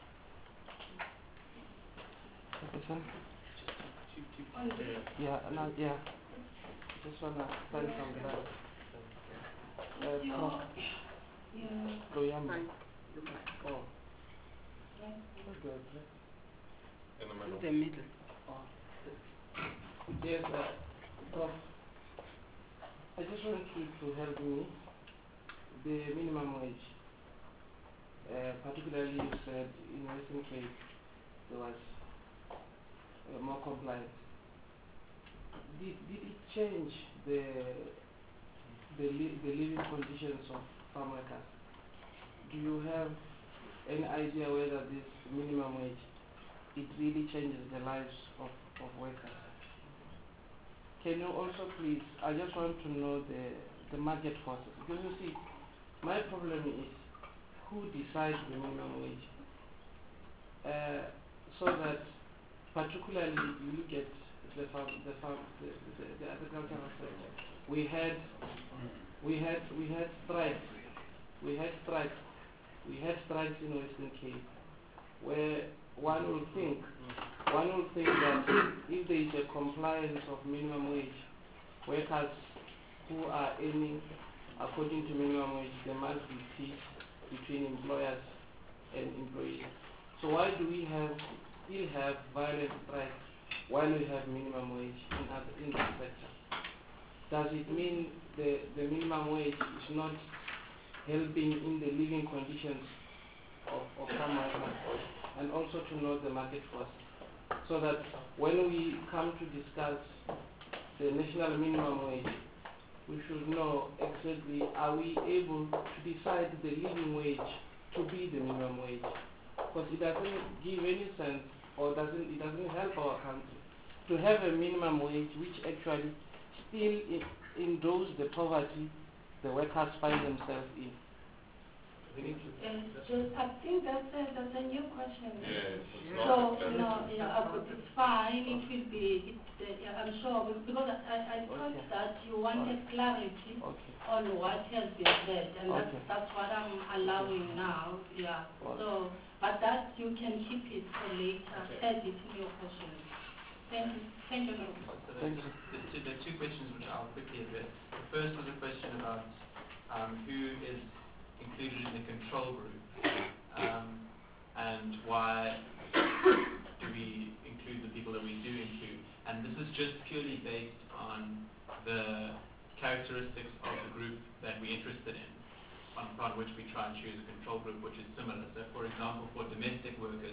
S9: Yeah, no, yeah. Just wanna find something out. Oh.
S5: In the middle.
S7: The middle.
S9: Yes, Prof. I just want you to help me. The minimum wage, particularly you said in Western Cape there was more compliance. Did it change the living conditions of farm workers. Do you have any idea whether this minimum wage, it really changes the lives of workers? Can you also please, I just want to know the market forces, because you see, my problem is who decides the minimum wage? So that particularly you look at the agricultural sector. We had strikes in Western Cape, where one will think that if there is a compliance of minimum wage, workers who are earning according to minimum wage, there must be peace between employers and employees. So why do we still have violent strikes while we have minimum wage in this sector? Does it mean the minimum wage is not helping in the living conditions of farm workers? And also to know the market force, so that when we come to discuss the national minimum wage, we should know exactly, are we able to decide the living wage to be the minimum wage? Because it doesn't give any sense, or it doesn't help our country to have a minimum wage which actually still endows the poverty the workers find themselves in.
S1: I think that's a new question.
S5: Yes, it's
S1: So,
S5: not
S1: it's fine, it will be, I'm sure, because I thought that you wanted clarity on what has been said, and that's what I'm allowing now, yeah. So, but that you can keep it for later, add it in your question. Thank you. Thank you.
S4: So the two questions which I'll quickly address. The first was a question about who is included in the control group, and why do we include the people that we do include. And this is just purely based on the characteristics of the group that we're interested in, on which we try and choose a control group which is similar. So for example, for domestic workers,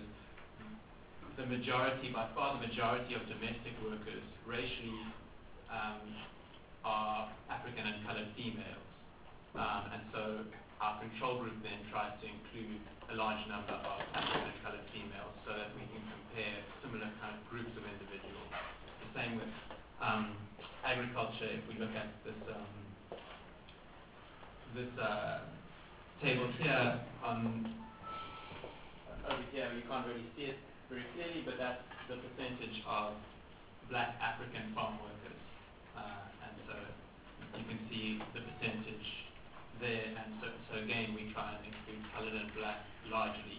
S4: by far the majority of domestic workers racially are African and colored females. And so our control group then tries to include a large number of African and colored females so that we can compare similar kind of groups of individuals. The same with agriculture. If we look at this table here, over here you can't really see it very clearly, but that's the percentage of black African farm workers. And so you can see the percentage there, and so again we try and include colored and black largely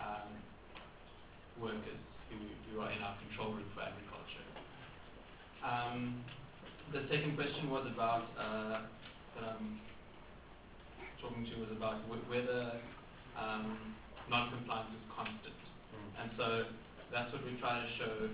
S4: workers who are in our control group for agriculture. The second question was about that I'm talking to was about whether non-compliance is constant, and so that's what we try to show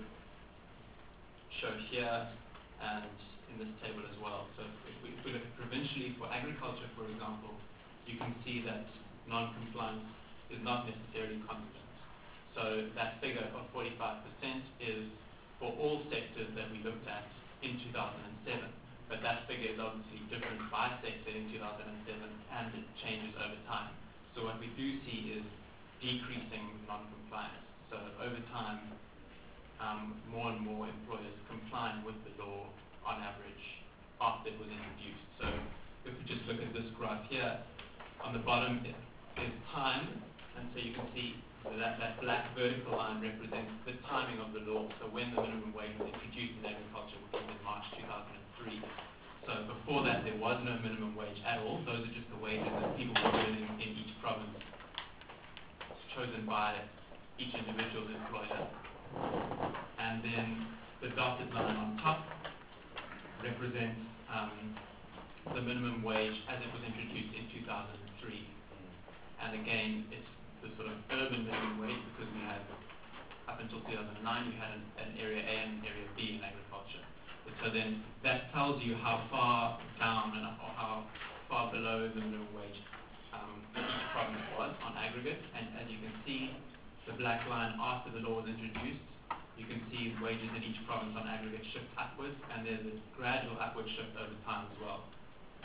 S4: here and in this table as well. So if we look at provincially for agriculture, for example, you can see that non-compliance is not necessarily constant. So that figure of 45% is for all sectors that we looked at in 2007. But that figure is obviously different by sector in 2007, and it changes over time. So what we do see is decreasing non-compliance. So over time, more and more employers complying with the law on average after it was introduced. So if we just look at this graph here, on the bottom is time, and so you can see that black vertical line represents the timing of the law. So when the minimum wage was introduced in agriculture, which was in March 2003. So before that, there was no minimum wage at all. Those are just the wages that people were earning in each province, chosen by each individual employer. And then the dotted line on top represents the minimum wage as it was introduced in 2003. And again, it's the sort of urban minimum wage, because we had, up until 2009, we had an area A and an area B in agriculture. And so then that tells you how far down or how far below the minimum wage each province was on aggregate. And as you can see, the black line after the law was introduced, you can see wages in each province on aggregate shift upwards, and there's a gradual upward shift over time as well.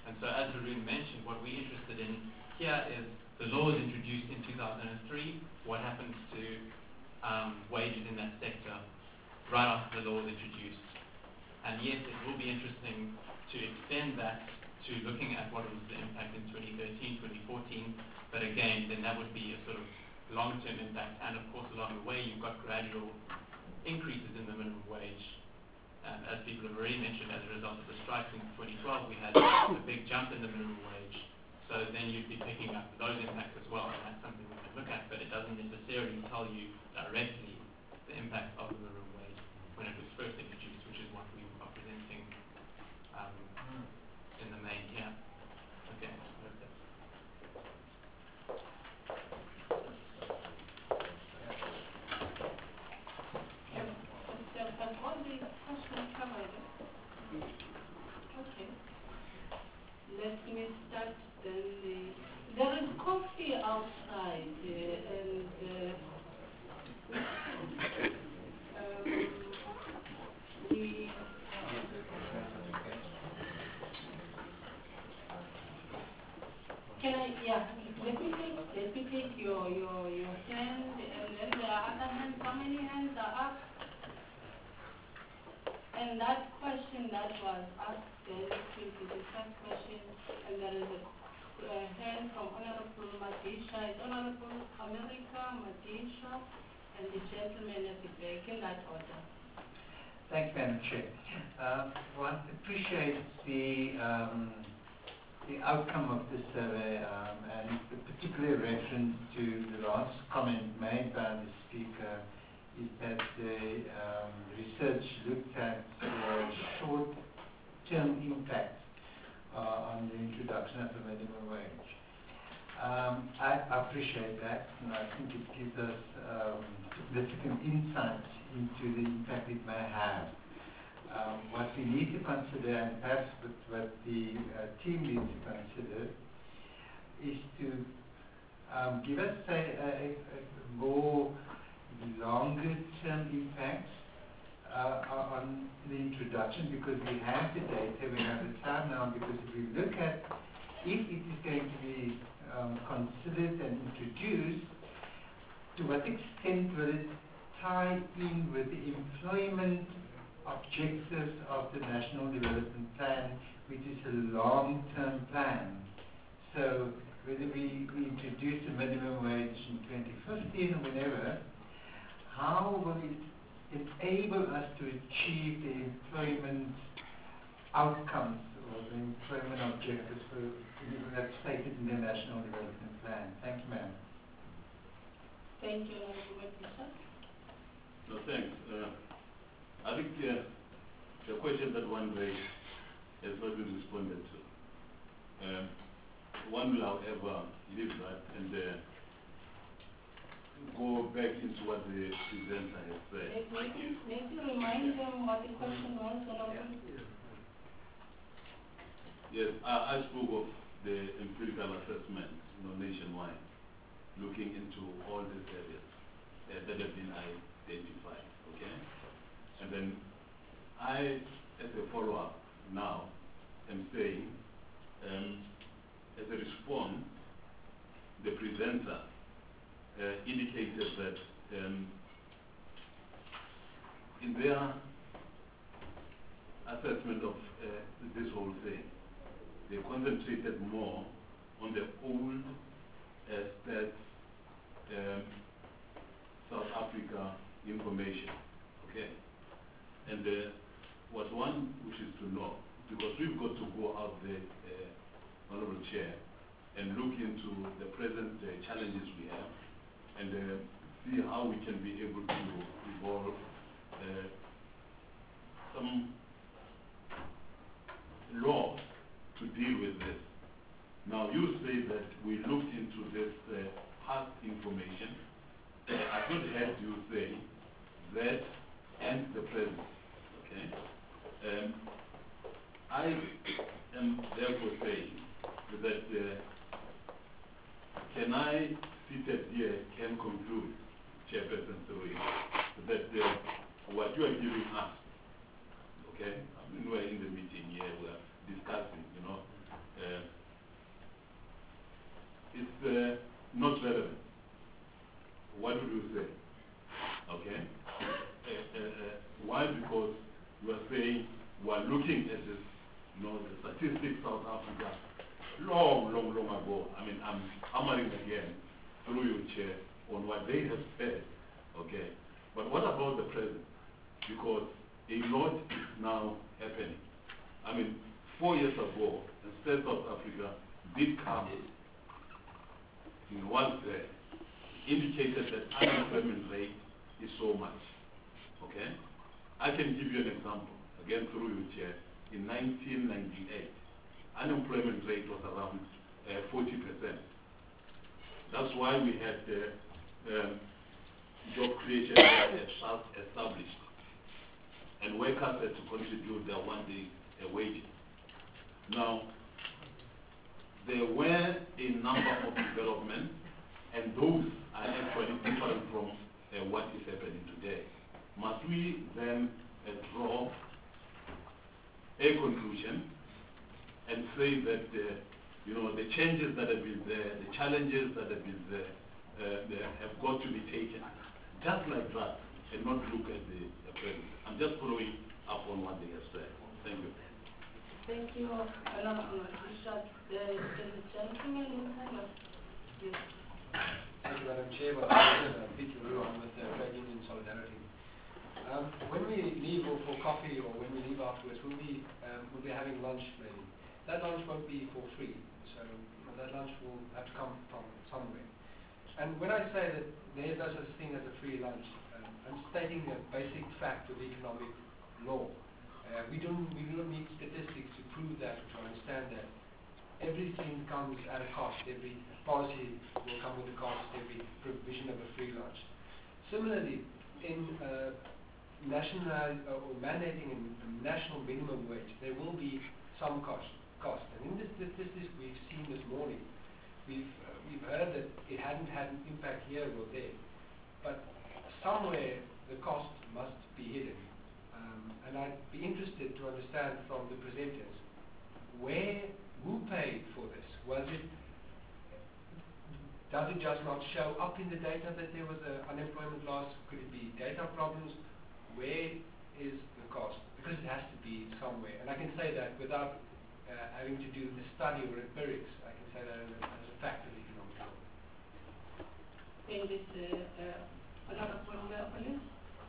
S4: And so as Haroon mentioned, what we're interested in here is the law was introduced in 2003. What happens to wages in that sector right after the law was introduced? And yes, it will be interesting to extend that to looking at what was the impact in 2013, 2014. But again, then that would be a sort of long-term impact. And of course, along the way, you've got gradual increases in the minimum wage. As people have already mentioned, as a result of the strikes in 2012, we had a big jump in the minimum wage. So then you'd be picking up those impacts as well, and that's something we can look at, but it doesn't necessarily tell you directly the impact of the minimum wage when it was first introduced, which is what we are presenting in the main here. Okay.
S1: Have all the questions covered? Okay. Let me start then. There is coffee outside, and we. Can I? Yeah. Let me take your hand, and then there are other hands. How many hands are up? And that question that was asked then will be the first question, and there is a hand from Honorable Madisha. It's Honorable America Madisha, and the gentleman at the back in that order.
S6: Thank you, Madam Chair. One appreciates the outcome of this survey and the particular reference to the last comment made by the speaker is that the research looked at short-term impact on the introduction of the minimum wage. I appreciate that, and I think it gives us significant insight into the impact it may have. What we need to consider, and perhaps what the team needs to consider, is to give us a more longer-term impact on the introduction, because we have the data, we have the time now, because if we look at if it is going to be considered and introduced, to what extent will it tie in with the employment objectives of the National Development Plan, which is a long-term plan. So whether we introduce the minimum wage in 2015 or whenever, how will it enable us to achieve the employment outcomes or the employment objectives that's stated in the National Development Plan? Thank you, ma'am.
S1: Thank you, Honorable Madisha.
S12: No, thanks. I think the question that one raised has not been responded to. One will, however, leave that and go back into what the presenter has said.
S1: Maybe remind them what the question was, Honorable.
S12: Yes, I spoke of the empirical assessment nationwide, looking into all these areas that have been identified, okay? And then I, as a follow-up now, am saying, as a response, the presenter indicated that in their assessment of this whole thing, they concentrated more on the old stats South Africa information, okay? And what one wishes to know, because we've got to go out there, Honorable Chair, and look into the present challenges we have, and see how we can be able to evolve some laws to deal with this. Now, you say that we looked into this past information. I could have you say that and the present, okay? I am therefore saying that can I, seated here, can conclude, Chairperson Sirui, that what you are giving us, okay? I mean, we're in the meeting here, we're discussing, it's not relevant. What would you say? Okay? Why? Because you are saying we are looking at this, the statistics South Africa long ago. I mean, I'm hammering again through your chair on what they have said. Okay? But what about the present? Because a lot is now happening. I mean, 4 years ago, the state of Africa did come in one day, indicated that unemployment rate is so much. Okay? I can give you an example, again through your chair. In 1998, unemployment rate was around 40%. That's why we had job creation trust established, and workers had to contribute their 1 day wages. Now, there were a number of developments, and those are actually different from what is happening today. Must we then draw a conclusion and say that the changes that have been there, the challenges that have been there, they have got to be taken just like that, and not look at the present? I'm just following up on what they have said. Thank you.
S1: Thank you. There's a gentleman in front of you.
S14: Thank you, Madam Chair. I'm Peter Leroy. I'm with Trade Union Solidarity. When we leave for coffee or when we leave afterwards, we'll be having lunch maybe. That lunch won't be for free, so that lunch will have to come from somewhere. And when I say that there is no such thing as a free lunch, I'm stating a basic fact of economic law. We do not need statistics to prove that or to understand that. Everything comes at a cost. Every policy will come with a cost, every provision of a free lunch. Similarly, in mandating a national minimum wage, there will be some cost. And in the statistics we've seen this morning, we've heard that it hadn't had an impact here or there, but somewhere the cost must be hidden. And I'd be interested to understand from the presenters who paid for this? Does it just not show up in the data that there was an unemployment loss? Could it be data problems? Where is the cost? Because it has to be somewhere. And I can say that without having to do the study or empirics. I can say that as a fact of economic law.
S1: In this, another point, please.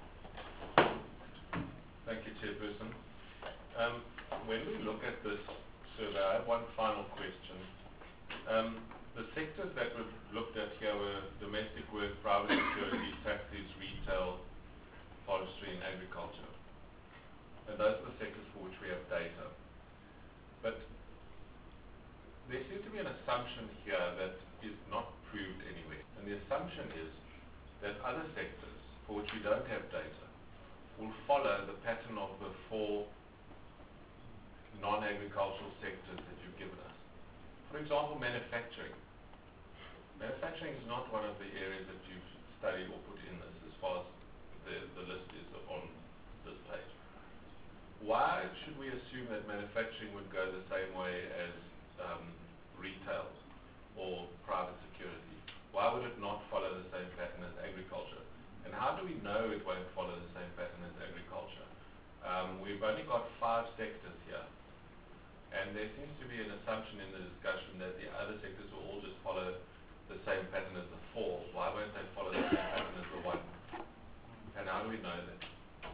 S5: Thank you, Chairperson. When we look at this survey, I have one final question. The sectors that we've looked at here were domestic work, private security, taxis, retail, forestry, and agriculture. And those are the sectors for which we have data. But there seems to be an assumption here that is not proved anywhere. And the assumption is that other sectors for which we don't have data will follow the pattern of the 4 non-agricultural sectors that you've given us. For example, manufacturing. Manufacturing is not one of the areas that you've studied or put in this as far as the list is on this page. Why should we assume that manufacturing would go the same way as retail or private security? Why would it not follow the same pattern as agriculture? And how do we know it won't follow the same pattern as agriculture? We've only got 5 sectors here. And there seems to be an assumption in the discussion that the other sectors will all just follow the same pattern as the 4. Why won't they follow the same pattern as the 1? And how do we know that?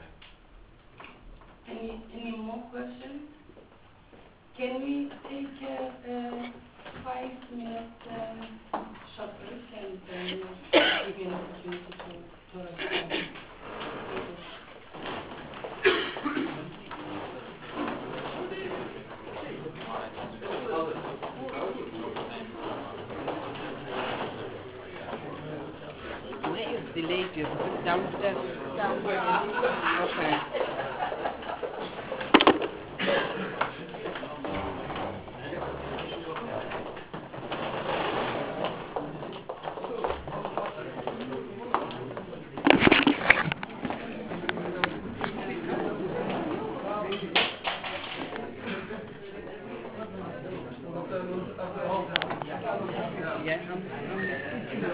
S1: Any more questions? Can we take a 5-minute short break and then give an opportunity to respond?
S7: Where is the lady? Downstairs. Okay.